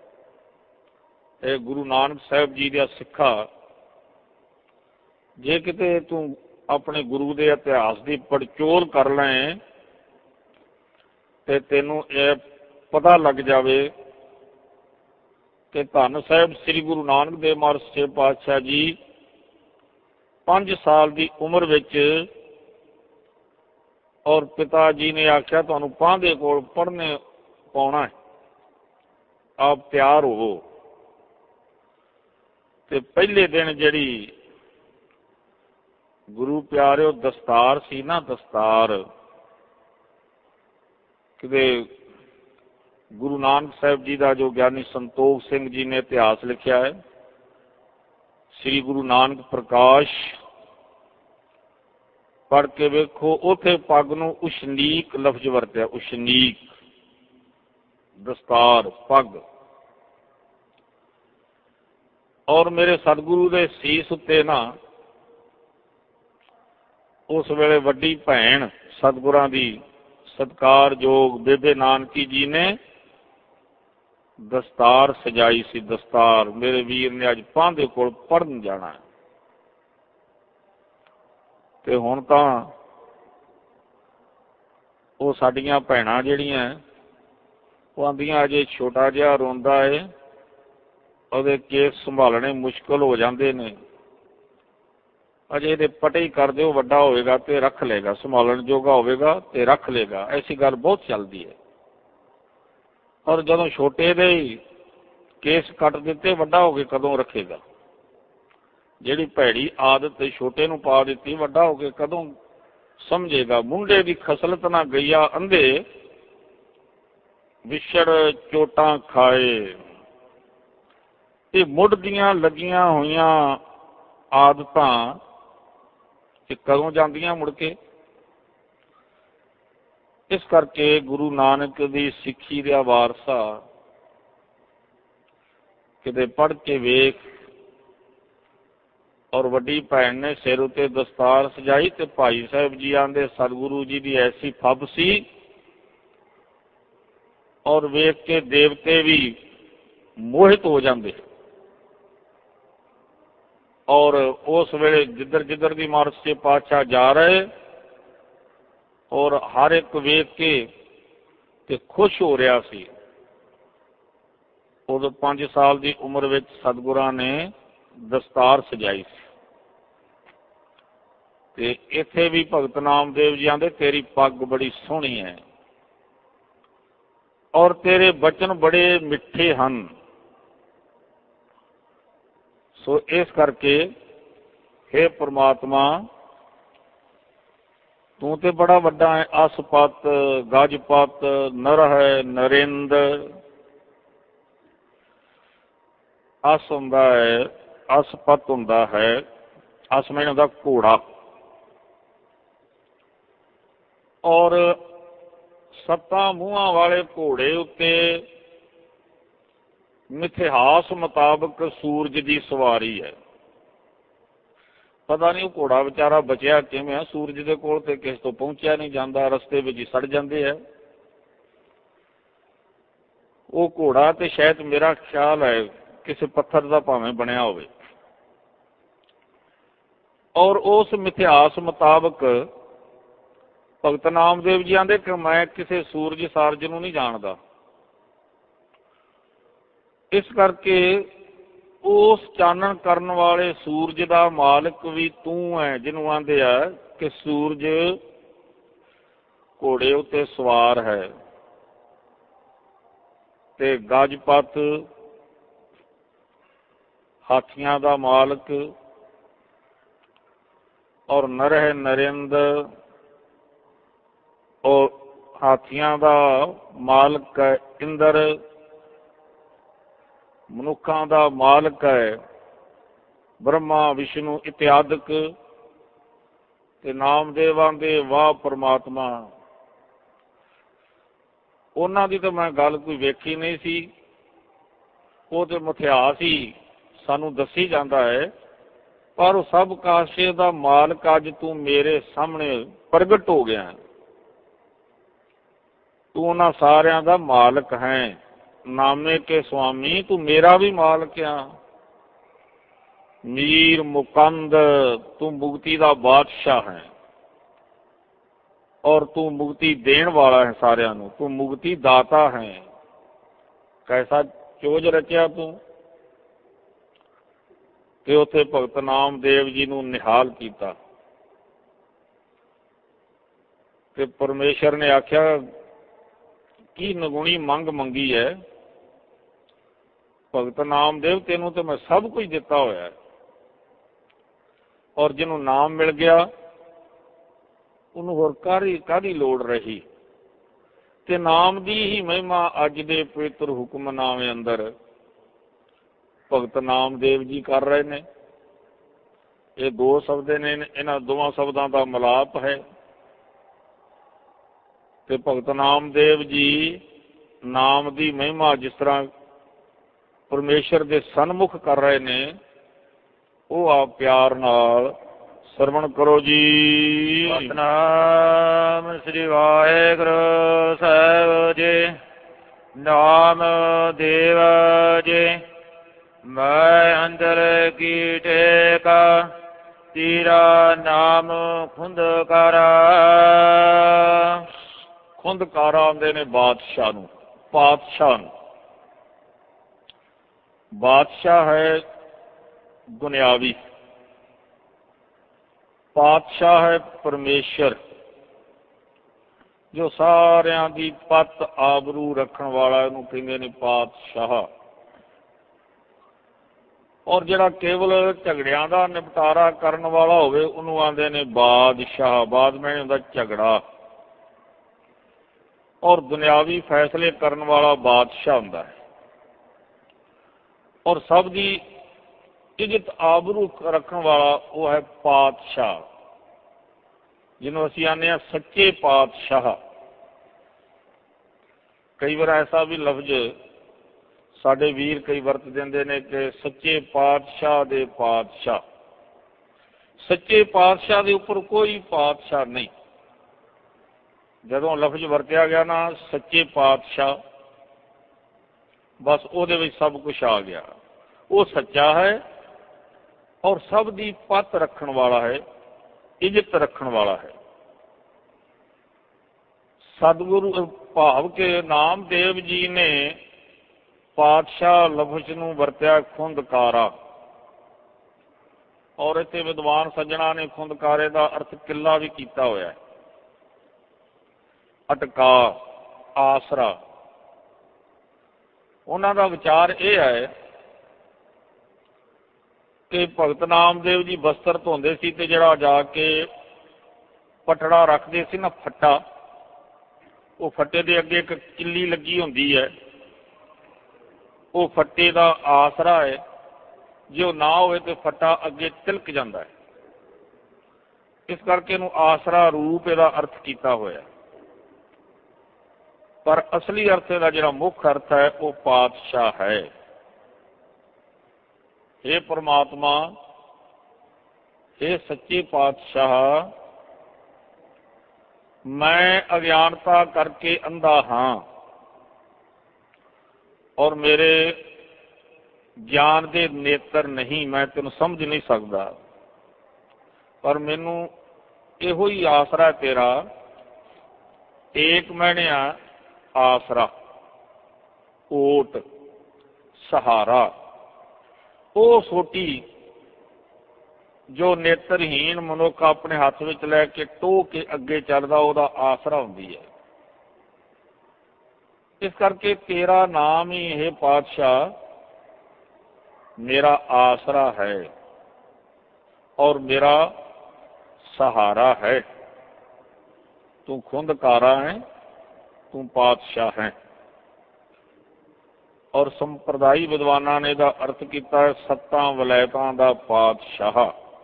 ये गुरु नानक साहिब जी का सिक्खा, जे किते तू अपने गुरु के इतिहास की पड़चोल कर लें ते तैनूं यह पता लग जावे कि धन साहिब श्री गुरु नानक देव महाराज सच्चे पातशाह जी पांच साल की उम्र विच, और पिता जी ने आख्या तुहानूं पांधे कोल पढ़ने पाउणा है, आप तैयार होवो। ते पहले दिन जिहड़ी गुरु प्यारिओ दस्तार सी ना, दस्तार किते गुरु नानक साहिब जी का जो ज्ञानी संतोख सिंह जी ने इतिहास लिखा है, श्री गुरु नानक प्रकाश पढ़ के वेखो, उथे पग नूं उशनीक लफ्ज वरत्या, उशनीक, दस्तार, पग। और मेरे सतगुरु के सीस उत्ते ना उस वेले वड्डी भैन सतगुरां दी सत्कारयोग बेबे नानकी जी ने दस्तार सजाई सी। दस्तार मेरे वीर ने अज पांधे कोल पढ़न जाना है, ते हुण तां वो साडियां भैणां जिहड़ियां वो आंदियां अजे छोटा जिहा रोंदा है, ਉਹਦੇ केस संभालने मुश्किल हो जाते ने, ਅਜੇ ਇਹਦੇ ਪਟੇ ਹੀ ਕਰ ਦਿਓ, ਵੱਡਾ ਹੋਵੇਗਾ ਤੇ ਰੱਖ ਲਏਗਾ, ਸੰਭਾਲਣ ਜੋਗਾ ਹੋਵੇਗਾ ਤੇ ਰੱਖ ਲਏਗਾ। ਐਸੀ ਗੱਲ ਬਹੁਤ ਚੱਲਦੀ ਹੈ। ਔਰ ਜਦੋਂ ਛੋਟੇ ਦੇ ਹੀ ਕੇਸ ਕੱਟ ਦਿੱਤੇ, ਵੱਡਾ ਹੋ ਕੇ ਕਦੋਂ ਰੱਖੇਗਾ? ਜਿਹੜੀ ਭੈੜੀ ਆਦਤ ਛੋਟੇ ਨੂੰ ਪਾ ਦਿੱਤੀ, ਵੱਡਾ ਹੋ ਕੇ ਕਦੋਂ ਸਮਝੇਗਾ? ਮੁੰਡੇ ਦੀ ਖਸਲਤ ਨਾ ਗਈਆ ਅੰਧੇ, ਵਿਛੜ ਚੋਟਾਂ ਖਾਏ। ਇਹ ਮੁੱਢ ਦੀਆਂ ਲੱਗੀਆਂ ਹੋਈਆਂ ਆਦਤਾਂ ਇਹ ਕਦੋਂ ਜਾਂਦੀਆਂ ਮੁੜ ਕੇ? ਇਸ ਕਰਕੇ ਗੁਰੂ ਨਾਨਕ ਦੀ ਸਿੱਖੀ ਦਾ ਵਾਰਸਾ ਕਿਤੇ ਪੜ੍ਹ ਕੇ ਵੇਖ। ਔਰ ਵੱਡੀ ਭੈਣ ਨੇ ਸਿਰ ਉੱਤੇ ਦਸਤਾਰ ਸਜਾਈ ਤੇ ਭਾਈ ਸਾਹਿਬ ਜੀ ਆਂਦੇ ਸਤਿਗੁਰੂ ਜੀ ਦੀ ਐਸੀ ਫੱਬ ਸੀ, ਔਰ ਵੇਖ ਕੇ ਦੇਵਤੇ ਵੀ ਮੋਹਿਤ ਹੋ ਜਾਂਦੇ। ਔਰ ਉਸ ਵੇਲੇ ਜਿੱਧਰ ਜਿੱਧਰ ਦੀ ਮਾਰਚ ਤੇ ਪਾਤਸ਼ਾਹ ਜਾ ਰਹੇ, ਔਰ ਹਰ ਇੱਕ ਵੇਖ ਕੇ ਤੇ ਖੁਸ਼ ਹੋ ਰਿਹਾ ਸੀ। ਉਦੋਂ ਪੰਜ ਸਾਲ ਦੀ ਉਮਰ ਵਿੱਚ ਸਤਿਗੁਰਾਂ ਨੇ ਦਸਤਾਰ ਸਜਾਈ ਸੀ। ਤੇ ਇੱਥੇ ਵੀ ਭਗਤ ਨਾਮਦੇਵ ਜੀ ਆਂਦੇ ਤੇਰੀ ਪੱਗ ਬੜੀ ਸੋਹਣੀ ਹੈ, ਔਰ ਤੇਰੇ ਬਚਨ ਬੜੇ ਮਿੱਠੇ ਹਨ। ਸੋ ਇਸ ਕਰਕੇ ਹੇ ਪ੍ਰਮਾਤਮਾ, ਤੂੰ ਤੇ ਬੜਾ ਵੱਡਾ ਹੈ। ਅਸਪਤ ਗਜਪਤ ਨਰ ਹੈ ਨਰਿੰਦ। ਅਸ ਹੁੰਦਾ ਹੈ, ਅਸਪਤ ਹੁੰਦਾ ਹੈ, ਅਸ ਮੈਨ ਹੁੰਦਾ ਘੋੜਾ। ਔਰ ਸੱਤਾਂ ਮੂੰਹਾਂ ਵਾਲੇ ਘੋੜੇ ਉੱਤੇ ਮਿਥਿਹਾਸ ਮੁਤਾਬਕ ਸੂਰਜ ਦੀ ਸਵਾਰੀ ਹੈ। ਪਤਾ ਨਹੀਂ ਉਹ ਘੋੜਾ ਵਿਚਾਰਾ ਬਚਿਆ ਕਿਵੇਂ? ਸੂਰਜ ਦੇ ਕੋਲ ਤੇ ਕਿਸੇ ਤੋਂ ਪਹੁੰਚਿਆ ਨਹੀਂ ਜਾਂਦਾ, ਰਸਤੇ ਵਿੱਚ ਹੀ ਸੜ ਜਾਂਦੇ ਆ ਉਹ ਘੋੜਾ। ਤੇ ਸ਼ਾਇਦ ਮੇਰਾ ਖਿਆਲ ਹੈ ਕਿਸੇ ਪੱਥਰ ਦਾ ਭਾਵੇਂ ਬਣਿਆ ਹੋਵੇ। ਔਰ ਉਸ ਮਿਥਿਹਾਸ ਮੁਤਾਬਕ ਭਗਤ ਨਾਮਦੇਵ ਜੀ ਆਂਦੇ ਕਿ ਮੈਂ ਕਿਸੇ ਸੂਰਜ ਸਾਰਜ ਨੂੰ ਨਹੀਂ ਜਾਣਦਾ। ਇਸ ਕਰਕੇ ਉਸ ਚਾਨਣ ਕਰਨ ਵਾਲੇ ਸੂਰਜ ਦਾ ਮਾਲਕ ਵੀ ਤੂੰ ਹੈ, ਜਿਹਨੂੰ ਆਂਦੇ ਆ ਕਿ ਸੂਰਜ ਘੋੜੇ ਉੱਤੇ ਸਵਾਰ ਹੈ। ਤੇ ਗਜਪਤ ਹਾਥੀਆਂ ਦਾ ਮਾਲਕ, ਔਰ ਨਰਹਿ ਨਰਿੰਦ ਉਹ ਹਾਥੀਆਂ ਦਾ ਮਾਲਕ ਹੈ। ਇੰਦਰ ਮਨੁੱਖਾਂ ਦਾ ਮਾਲਕ ਹੈ। ਬ੍ਰਹਮਾ ਵਿਸ਼ਨੂੰ ਇਤਿਆਦਿਕ। ਤੇ ਨਾਮਦੇਵਾਂ ਦੇ ਵਾਹ ਪਰਮਾਤਮਾ, ਉਹਨਾਂ ਦੀ ਤਾਂ ਮੈਂ ਗੱਲ ਕੋਈ ਵੇਖੀ ਨਹੀਂ ਸੀ। ਉਹ ਤੇ ਮਿਥਿਹਾਸ ਹੀ ਸਾਨੂੰ ਦੱਸੀ ਜਾਂਦਾ ਹੈ। ਪਰ ਉਹ ਸਭ ਕਾਸ਼ੇ ਦਾ ਮਾਲਕ ਅੱਜ ਤੂੰ ਮੇਰੇ ਸਾਹਮਣੇ ਪ੍ਰਗਟ ਹੋ ਗਿਆ। ਤੂੰ ਉਹਨਾਂ ਸਾਰਿਆਂ ਦਾ ਮਾਲਕ ਹੈ। ਨਾਮੇ ਕੇ ਸੁਆਮੀ, ਤੂੰ ਮੇਰਾ ਵੀ ਮਾਲਕ ਆ। ਮੀਰ ਮੁਕੰਦ, ਤੂੰ ਮੁਕਤੀ ਦਾ ਬਾਦਸ਼ਾਹ ਹੈ। ਔਰ ਤੂੰ ਮੁਕਤੀ ਦੇਣ ਵਾਲਾ ਹੈ ਸਾਰਿਆਂ ਨੂੰ। ਤੂੰ ਮੁਕਤੀ ਦਾਤਾ ਹੈ। ਕੈਸਾ ਚੋਜ ਰਚਿਆ ਤੂੰ। ਤੇ ਉੱਥੇ ਭਗਤ ਨਾਮਦੇਵ ਜੀ ਨੂੰ ਨਿਹਾਲ ਕੀਤਾ। ਤੇ ਪਰਮੇਸ਼ਰ ਨੇ ਆਖਿਆ ਕੀ ਨਗੁਣੀ ਮੰਗ ਮੰਗੀ ਹੈ? ਭਗਤ ਨਾਮਦੇਵ ਤੈਨੂੰ ਤੇ ਮੈਂ ਸਭ ਕੁਝ ਦਿੱਤਾ ਹੋਇਆ। ਔਰ ਜਿਹਨੂੰ ਨਾਮ ਮਿਲ ਗਿਆ ਉਹਨੂੰ ਹੋਰ ਕਾਹਦੀ ਕਾਹਦੀ ਲੋੜ ਰਹੀ। ਤੇ ਨਾਮ ਦੀ ਹੀ ਮਹਿਮਾ ਅੱਜ ਦੇ ਪਵਿੱਤਰ ਹੁਕਮਨਾਮੇ ਅੰਦਰ ਭਗਤ ਨਾਮਦੇਵ ਜੀ ਕਰ ਰਹੇ ਨੇ। ਇਹ ਦੋ ਸ਼ਬਦ ਨੇ, ਇਹਨਾਂ ਦੋਵਾਂ ਸ਼ਬਦਾਂ ਦਾ ਮਿਲਾਪ ਹੈ। ਤੇ ਭਗਤ ਨਾਮਦੇਵ ਜੀ ਨਾਮ ਦੀ ਮਹਿਮਾ ਜਿਸ ਤਰ੍ਹਾਂ ਪਰਮੇਸ਼ਰ ਦੇ ਸਨਮੁਖ ਕਰ ਰਹੇ ਨੇ, ਉਹ ਆਪ ਪਿਆਰ ਨਾਲ ਸਰਵਣ ਕਰੋ ਜੀ। ਸਤਿਨਾਮ ਸ੍ਰੀ ਵਾਹਿਗੁਰੂ ਸਾਹਿਬ ਜੀ। ਨਾਮਦੇਵ ਜੀ ਮੈਂ ਅੰਦਰ ਕੀ ਟੇਕਾ, ਤੇਰਾ ਨਾਮ ਖੁੰਦਕਾਰਾ। ਖੁੰਦਕਾਰਾ ਆਉਂਦੇ ਨੇ ਬਾਦਸ਼ਾਹ ਨੂੰ, ਪਾਤਸ਼ਾਹ ਨੂੰ। ਬਾਦਸ਼ਾਹ ਹੈ ਦੁਨਿਆਵੀ, ਪਾਤਸ਼ਾਹ ਹੈ ਪਰਮੇਸ਼ਰ, ਜੋ ਸਾਰਿਆਂ ਦੀ ਪੱਤ ਆਬਰੂ ਰੱਖਣ ਵਾਲਾ, ਇਹਨੂੰ ਕਹਿੰਦੇ ਨੇ ਪਾਤਸ਼ਾਹ। ਔਰ ਜਿਹੜਾ ਕੇਵਲ ਝਗੜਿਆਂ ਦਾ ਨਿਪਟਾਰਾ ਕਰਨ ਵਾਲਾ ਹੋਵੇ ਉਹਨੂੰ ਆਉਂਦੇ ਨੇ ਬਾਦਸ਼ਾਹ। ਬਾਦ ਮੈਂ ਹੁੰਦਾ ਝਗੜਾ। ਔਰ ਦੁਨਿਆਵੀ ਫੈਸਲੇ ਕਰਨ ਵਾਲਾ ਬਾਦਸ਼ਾਹ ਹੁੰਦਾ ਹੈ। ਔਰ ਸਭ ਦੀ ਇੱਜ਼ਤ ਆਬਰੂ ਰੱਖਣ ਵਾਲਾ ਉਹ ਹੈ ਪਾਤਸ਼ਾਹ, ਜਿਹਨੂੰ ਅਸੀਂ ਆਨੇ ਹਾਂ ਸੱਚੇ ਪਾਤਸ਼ਾਹ। ਕਈ ਵਾਰ ਐਸਾ ਵੀ ਲਫ਼ਜ਼ ਸਾਡੇ ਵੀਰ ਕਈ ਵਰਤ ਦਿੰਦੇ ਨੇ ਕਿ ਸੱਚੇ ਪਾਤਸ਼ਾਹ ਦੇ ਪਾਤਸ਼ਾਹ। ਸੱਚੇ ਪਾਤਸ਼ਾਹ ਦੇ ਉੱਪਰ ਕੋਈ ਪਾਤਸ਼ਾਹ ਨਹੀਂ। ਜਦੋਂ ਲਫ਼ਜ਼ ਵਰਤਿਆ ਗਿਆ ਨਾ ਸੱਚੇ ਪਾਤਸ਼ਾਹ, ਬਸ ਉਹਦੇ ਵਿੱਚ ਸਭ ਕੁਛ ਆ ਗਿਆ। ਉਹ ਸੱਚਾ ਹੈ ਔਰ ਸਭ ਦੀ ਪੱਤ ਰੱਖਣ ਵਾਲਾ ਹੈ, ਇੱਜ਼ਤ ਰੱਖਣ ਵਾਲਾ ਹੈ। ਸਤਿਗੁਰੂ ਭਾਵ ਕਿ ਨਾਮਦੇਵ ਜੀ ਨੇ ਪਾਤਸ਼ਾਹ ਲਫ਼ਜ਼ ਨੂੰ ਵਰਤਿਆ ਖੁੰਦਕਾਰਾ। ਔਰ ਇੱਥੇ ਵਿਦਵਾਨ ਸੱਜਣਾ ਨੇ ਖੁੰਦਕਾਰੇ ਦਾ ਅਰਥ ਕਿੱਲਾ ਵੀ ਕੀਤਾ ਹੋਇਆ ਹੈ। ਅਟਕਾ, ਆਸਰਾ। ਉਹਨਾਂ ਦਾ ਵਿਚਾਰ ਇਹ ਹੈ ਕਿ ਭਗਤ ਨਾਮਦੇਵ ਜੀ ਬਸਤਰ ਧੋਂਦੇ ਸੀ ਤੇ ਜਿਹੜਾ ਜਾ ਕੇ ਪਟੜਾ ਰੱਖਦੇ ਸੀ ਨਾ ਫੱਟਾ, ਉਹ ਫੱਟੇ ਦੇ ਅੱਗੇ ਇੱਕ ਕਿੱਲੀ ਲੱਗੀ ਹੁੰਦੀ ਹੈ। ਉਹ ਫੱਟੇ ਦਾ ਆਸਰਾ ਹੈ। ਜੇ ਉਹ ਨਾ ਹੋਵੇ ਤਾਂ ਫੱਟਾ ਅੱਗੇ ਤਿਲਕ ਜਾਂਦਾ ਹੈ। ਇਸ ਕਰਕੇ ਇਹਨੂੰ ਆਸਰਾ ਰੂਪ ਇਹਦਾ ਅਰਥ ਕੀਤਾ ਹੋਇਆ। ਪਰ ਅਸਲੀ ਅਰਥ ਦਾ ਜਿਹੜਾ ਮੁੱਖ ਅਰਥ ਹੈ ਉਹ ਪਾਤਸ਼ਾਹ ਹੈ। हे परमात्मा, हे सच्चे पातशाह, मैं अज्ञानता करके अंधा हाँ और मेरे ज्ञान के नेत्र नहीं, मैं तेन समझ नहीं सकता, पर मैनू इहो ही आसरा तेरा। एक मैंने आसरा, ओट, सहारा, ਉਹ ਸੋਟੀ ਜੋ ਨੇਤਰਹੀਣ ਮਨੁੱਖ ਆਪਣੇ ਹੱਥ ਵਿੱਚ ਲੈ ਕੇ ਟੋਹ ਕੇ ਅੱਗੇ ਚੱਲਦਾ, ਉਹਦਾ ਆਸਰਾ ਹੁੰਦੀ ਹੈ। ਇਸ ਕਰਕੇ ਤੇਰਾ ਨਾਮ ਹੀ ਇਹ ਪਾਤਸ਼ਾਹ ਮੇਰਾ ਆਸਰਾ ਹੈ ਔਰ ਮੇਰਾ ਸਹਾਰਾ ਹੈ। ਤੂੰ ਖੁੰਦਕਾਰਾ ਹੈ, ਤੂੰ ਪਾਤਸ਼ਾਹ ਹੈ। ਔਰ ਸੰਪਰਦਾਈ ਵਿਦਵਾਨਾਂ ਨੇ ਇਹਦਾ ਅਰਥ ਕੀਤਾ ਹੈ ਸੱਤਾਂ ਵਲੈਤਾਂ ਦਾ ਪਾਤਸ਼ਾਹ।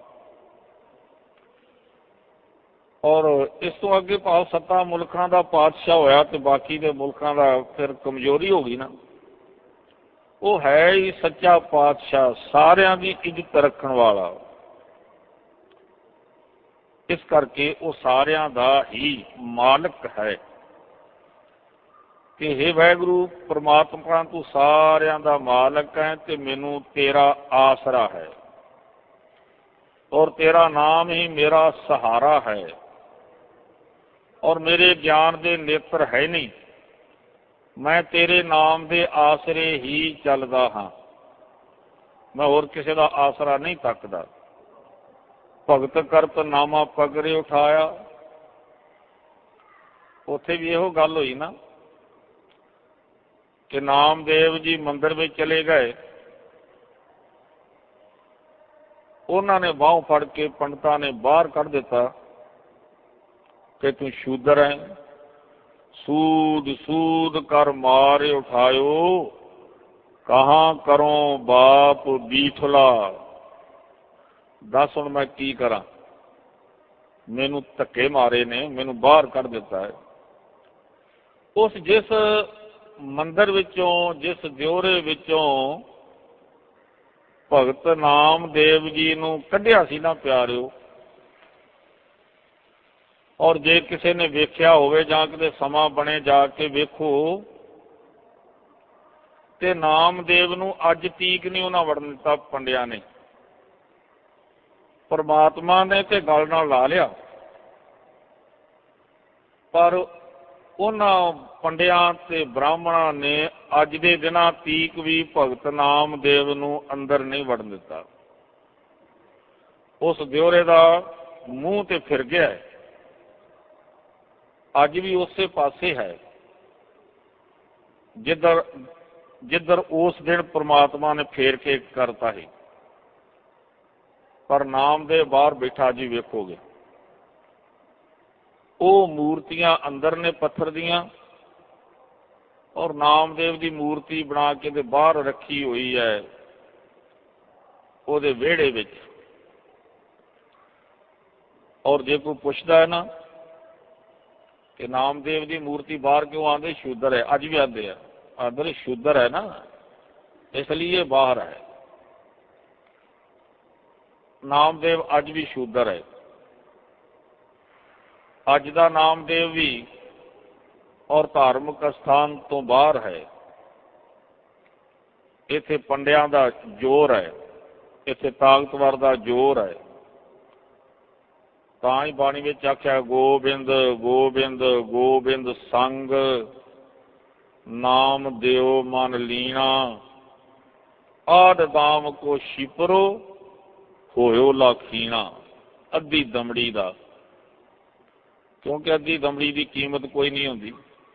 ਔਰ ਇਸ ਤੋਂ ਅੱਗੇ ਭਾਵ ਸੱਤਾਂ ਮੁਲਕਾਂ ਦਾ ਪਾਤਸ਼ਾਹ ਹੋਇਆ ਤੇ ਬਾਕੀ ਦੇ ਮੁਲਕਾਂ ਦਾ ਫਿਰ ਕਮਜ਼ੋਰੀ ਹੋ ਗਈ ਨਾ। ਉਹ ਹੈ ਹੀ ਸੱਚਾ ਪਾਤਸ਼ਾਹ, ਸਾਰਿਆਂ ਦੀ ਇੱਜ਼ਤ ਰੱਖਣ ਵਾਲਾ। ਇਸ ਕਰਕੇ ਉਹ ਸਾਰਿਆਂ ਦਾ ਹੀ ਮਾਲਕ ਹੈ ਕਿ हे ਵਾਹਿਗੁਰੂ ਪ੍ਰਮਾਤਮਾ, ਤੂੰ ਸਾਰਿਆਂ ਦਾ ਮਾਲਕ ਹੈ ਤੇ ਮੈਨੂੰ ਤੇਰਾ ਆਸਰਾ ਹੈ ਔਰ ਤੇਰਾ ਨਾਮ ਹੀ ਮੇਰਾ ਸਹਾਰਾ ਹੈ ਔਰ ਮੇਰੇ ਗਿਆਨ ਦੇ ਨੇਤਰ ਹੈ ਨਹੀਂ। ਮੈਂ ਤੇਰੇ ਨਾਮ ਦੇ ਆਸਰੇ ਹੀ ਚੱਲਦਾ ਹਾਂ, ਮੈਂ ਹੋਰ ਕਿਸੇ ਦਾ ਆਸਰਾ ਨਹੀਂ ਤੱਕਦਾ। ਭਗਤ ਕਰਤ ਨਾਮਾ ਪਗਰੇ ਉਠਾਇਆ, ਉੱਥੇ ਵੀ ਇਹੋ ਗੱਲ ਹੋਈ ਨਾ ਕਿ ਨਾਮਦੇਵ ਜੀ ਮੰਦਿਰ ਵਿੱਚ ਚਲੇ ਗਏ। ਉਹਨਾਂ ਨੇ ਬਾਹੋਂ ਫੜ ਕੇ ਪੰਡਤਾਂ ਨੇ ਬਾਹਰ ਕੱਢ ਦਿੱਤਾ ਕਿ ਤੂੰ ਸ਼ੂਦਰ ਹੈ। ਸੂਦ ਸੂਦ ਕਰ ਮਾਰੇ ਉਠਾਇਓ, ਕਹਾਂ ਕਰੋ ਬਾਪ ਬੀਠਲਾ। ਦੱਸ ਹੁਣ ਮੈਂ ਕੀ ਕਰਾਂ, ਮੈਨੂੰ ਧੱਕੇ ਮਾਰੇ ਨੇ, ਮੈਨੂੰ ਬਾਹਰ ਕੱਢ ਦਿੱਤਾ ਹੈ। ਉਸ ਜਿਸ ਮੰਦਰ ਵਿੱਚੋਂ, ਜਿਸ ਦਿਓਰੇ ਵਿੱਚੋਂ ਭਗਤ ਨਾਮਦੇਵ ਜੀ ਨੂੰ ਕੱਢਿਆ ਸੀ ਨਾ ਪਿਆਰਿਓ, ਔਰ ਜੇ ਕਿਸੇ ਨੇ ਵੇਖਿਆ ਹੋਵੇ ਜਾਂ ਕਿਤੇ ਸਮਾਂ ਬਣੇ ਜਾ ਕੇ ਵੇਖੋ, ਤੇ ਨਾਮਦੇਵ ਨੂੰ ਅੱਜ ਤੀਕ ਨਹੀਂ ਉਹਨਾਂ ਵੜਨ ਦਿੱਤਾ ਪੰਡਿਆਂ ਨੇ। ਪਰਮਾਤਮਾ ਨੇ ਤੇ ਗੱਲ ਨਾਲ ਲਾ ਲਿਆ, ਪਰ ਉਹਨਾਂ ਪੰਡਿਆਂ ਤੇ ਬ੍ਰਾਹਮਣਾਂ ਨੇ ਅੱਜ ਦੇ ਦਿਨਾਂ ਤੀਕ ਵੀ ਭਗਤ ਨਾਮਦੇਵ ਨੂੰ ਅੰਦਰ ਨਹੀਂ ਵੜਨ ਦਿੱਤਾ। ਉਸ ਦਿਓਰੇ ਦਾ ਮੂੰਹ ਤੇ ਫਿਰ ਗਿਆ ਹੈ, ਅੱਜ ਵੀ ਉਸੇ ਪਾਸੇ ਹੈ ਜਿੱਧਰ ਜਿੱਧਰ ਉਸ ਦਿਨ ਪ੍ਰਮਾਤਮਾ ਨੇ ਫੇਰ ਕੇ ਕਰਤਾ ਸੀ। ਪਰ ਨਾਮ ਦੇ ਬਾਹਰ ਬੈਠਾ ਅੱਜ ਵੀ ਵੇਖੋਗੇ, ਉਹ ਮੂਰਤੀਆਂ ਅੰਦਰ ਨੇ ਪੱਥਰ ਦੀਆਂ, ਔਰ ਨਾਮਦੇਵ ਦੀ ਮੂਰਤੀ ਬਣਾ ਕੇ ਤੇ ਬਾਹਰ ਰੱਖੀ ਹੋਈ ਹੈ ਉਹਦੇ ਵਿਹੜੇ ਵਿੱਚ। ਔਰ ਜੇ ਕੋਈ ਪੁੱਛਦਾ ਹੈ ਨਾ ਕਿ ਨਾਮਦੇਵ ਦੀ ਮੂਰਤੀ ਬਾਹਰ ਕਿਉਂ ਆਉਂਦੇ, ਸ਼ੂਦਰ ਹੈ, ਅੱਜ ਵੀ ਆਉਂਦੇ ਆ, ਆਦਰ ਸ਼ੂਦਰ ਹੈ ਨਾ, ਇਸ ਲਈ ਇਹ ਬਾਹਰ ਹੈ। ਨਾਮਦੇਵ ਅੱਜ ਵੀ ਸ਼ੂਦਰ ਹੈ। ਅੱਜ ਦਾ ਨਾਮਦੇਵ ਵੀ ਔਰ ਧਾਰਮਿਕ ਅਸਥਾਨ ਤੋਂ ਬਾਹਰ ਹੈ। ਇੱਥੇ ਪੰਡਿਆਂ ਦਾ ਜ਼ੋਰ ਹੈ, ਇੱਥੇ ਤਾਕਤਵਰ ਦਾ ਜ਼ੋਰ ਹੈ। ਤਾਂ ਹੀ ਬਾਣੀ ਵਿੱਚ ਆਖਿਆ ਗੋਬਿੰਦ ਗੋਬਿੰਦ ਗੋਬਿੰਦ ਸੰਗ ਨਾਮ ਦਿਓ ਮਨ ਲੀਣਾ, ਆਦ ਦਾਮ ਕੋ ਛਿਪਰੋ ਹੋਇਓ ਲਾਖੀਣਾ। ਅੱਧੀ ਦਮੜੀ ਦਾ, ਕਿਉਂਕਿ ਅੱਧੀ ਦਮੜੀ ਦੀ ਕੀਮਤ ਕੋਈ ਨਹੀਂ ਹੁੰਦੀ,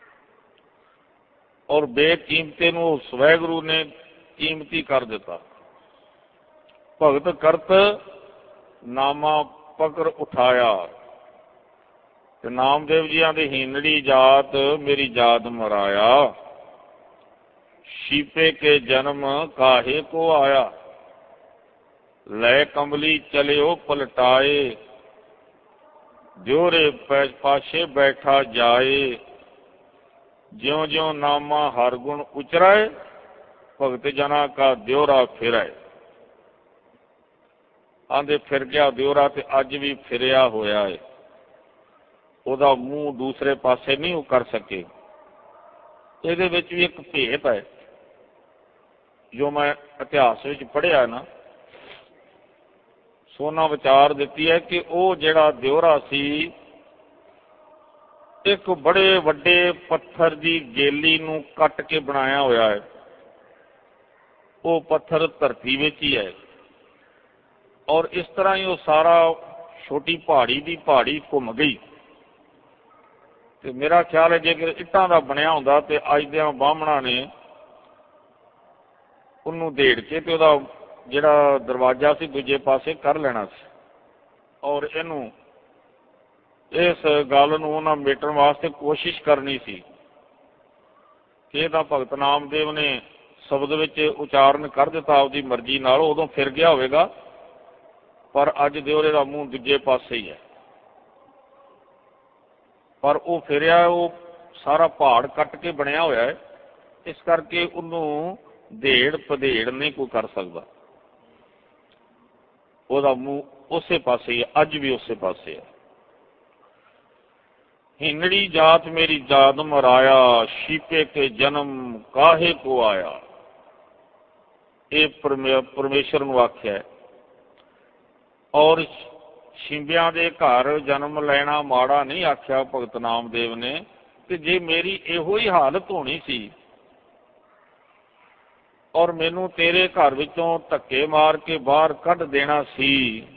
ਔਰ ਬੇਕੀਮਤੇ ਨੂੰ ਵਾਹਿਗੁਰੂ ਨੇ ਕੀਮਤੀ ਕਰ ਦਿੱਤਾ। ਭਗਤ ਕਰਤ ਨਾਮਾ ਪਕੜ ਉਠਾਇਆ, ਤੇ ਨਾਮਦੇਵ ਜੀਆਂ ਦੇ ਹੀਨੜੀ ਜਾਤ ਮੇਰੀ ਜਾਤ ਮਰਾਇਆ, ਸ਼ੀਪੇ ਕੇ ਜਨਮ ਕਾਹੇ ਕੋ ਆਇਆ, ਲੈ ਕਮਲੀ ਚਲਿਓ ਪਲਟਾਏ, ਦਿਉਰੇ ਪਾਛੇ ਬੈਠਾ ਜਾਏ, ਜਿਉਂ ਜਿਉਂ ਨਾਮਾ ਹਰ ਗੁਣ ਉਚਰਾਏ, ਭਗਤ ਜਨਾ ਕਾ ਦਿਉਰਾ ਫਿਰਾਏ। ਆਂਦੇ ਫਿਰ ਗਿਆ ਦਿਉਰਾ, ਤੇ ਅੱਜ ਵੀ ਫਿਰਿਆ ਹੋਇਆ ਹੈ। ਉਹਦਾ ਮੂੰਹ ਦੂਸਰੇ ਪਾਸੇ ਨਹੀਂ ਉਹ ਕਰ ਸਕੇ। ਇਹਦੇ ਵਿੱਚ ਵੀ ਇੱਕ ਭੇਤ ਹੈ ਜੋ ਮੈਂ ਇਤਿਹਾਸ ਵਿੱਚ ਪੜ੍ਹਿਆ ਨਾ, ਸੋਨਾ ਵਿਚਾਰ ਦਿੱਤੀ ਹੈ ਕਿ ਉਹ ਜਿਹੜਾ ਦਿਉਰਾ ਸੀ, ਇੱਕ ਬੜੇ ਵੱਡੇ ਪੱਥਰ ਦੀ ਗੇਲੀ ਨੂੰ ਕੱਟ ਕੇ ਬਣਾਇਆ ਹੋਇਆ ਹੈ। ਉਹ ਪੱਥਰ ਧਰਤੀ ਵਿੱਚ ਹੀ ਹੈ, ਔਰ ਇਸ ਤਰ੍ਹਾਂ ਹੀ ਉਹ ਸਾਰਾ ਛੋਟੀ ਪਹਾੜੀ ਦੀ ਪਹਾੜੀ ਘੁੰਮ ਗਈ। ਤੇ ਮੇਰਾ ਖਿਆਲ ਹੈ ਜੇਕਰ ਇੱਟਾਂ ਦਾ ਬਣਿਆ ਹੁੰਦਾ ਤੇ ਅੱਜ ਦੇ ਬਾਹਮਣਾਂ ਨੇ ਉਹਨੂੰ ਢੇੜ ਕੇ ਤੇ ਉਹਦਾ ਜਿਹੜਾ ਦਰਵਾਜ਼ਾ ਸੀ ਦੂਜੇ ਪਾਸੇ ਕਰ ਲੈਣਾ ਸੀ। ਔਰ ਇਹਨੂੰ ਇਸ ਗੱਲ ਨੂੰ ਉਹਨਾਂ ਮੇਟਣ ਵਾਸਤੇ ਕੋਸ਼ਿਸ਼ ਕਰਨੀ ਸੀ ਕਿ ਇਹ ਤਾਂ ਭਗਤ ਨਾਮਦੇਵ ਨੇ ਸ਼ਬਦ ਵਿੱਚ ਉਚਾਰਨ ਕਰ ਦਿੱਤਾ ਆਪਦੀ ਮਰਜ਼ੀ ਨਾਲ, ਉਦੋਂ ਫਿਰ ਗਿਆ ਹੋਵੇਗਾ, ਪਰ ਅੱਜ ਦਿਉਰੇ ਦਾ ਮੂੰਹ ਦੂਜੇ ਪਾਸੇ ਹੀ ਹੈ। ਪਰ ਉਹ ਫਿਰਿਆ, ਉਹ ਸਾਰਾ ਪਹਾੜ ਕੱਟ ਕੇ ਬਣਿਆ ਹੋਇਆ ਹੈ, ਇਸ ਕਰਕੇ ਉਹਨੂੰ ਢੇੜ ਪਧੇੜ ਨਹੀਂ ਕੋਈ ਕਰ ਸਕਦਾ। ਉਹਦਾ ਮੂੰਹ ਉਸੇ ਪਾਸੇ ਹੀ ਹੈ, ਅੱਜ ਵੀ ਉਸੇ ਪਾਸੇ ਹੈ। ਹਿੰਨੜੀ ਜਾਤ ਮੇਰੀ ਜਾਤ ਮਰਾਇਆ, ਸ਼ੀਪੇ ਕੇ ਜਨਮ ਕਾਹੇ ਕੋ ਆਇਆ। ਇਹ ਪਰਮੇਸ਼ਰ ਨੂੰ ਆਖਿਆ। ਔਰ ਸ਼ਿੰਬਿਆਂ ਦੇ ਘਰ ਜਨਮ ਲੈਣਾ ਮਾੜਾ ਨਹੀਂ ਆਖਿਆ ਭਗਤ ਨਾਮਦੇਵ ਨੇ, ਕਿ ਜੇ ਮੇਰੀ ਇਹੋ ਹੀ ਹਾਲਤ ਹੋਣੀ ਸੀ ਔਰ ਮੈਨੂੰ ਤੇਰੇ ਘਰ ਵਿੱਚੋਂ ਧੱਕੇ ਮਾਰ ਕੇ ਬਾਹਰ ਕੱਢ ਦੇਣਾ ਸੀ,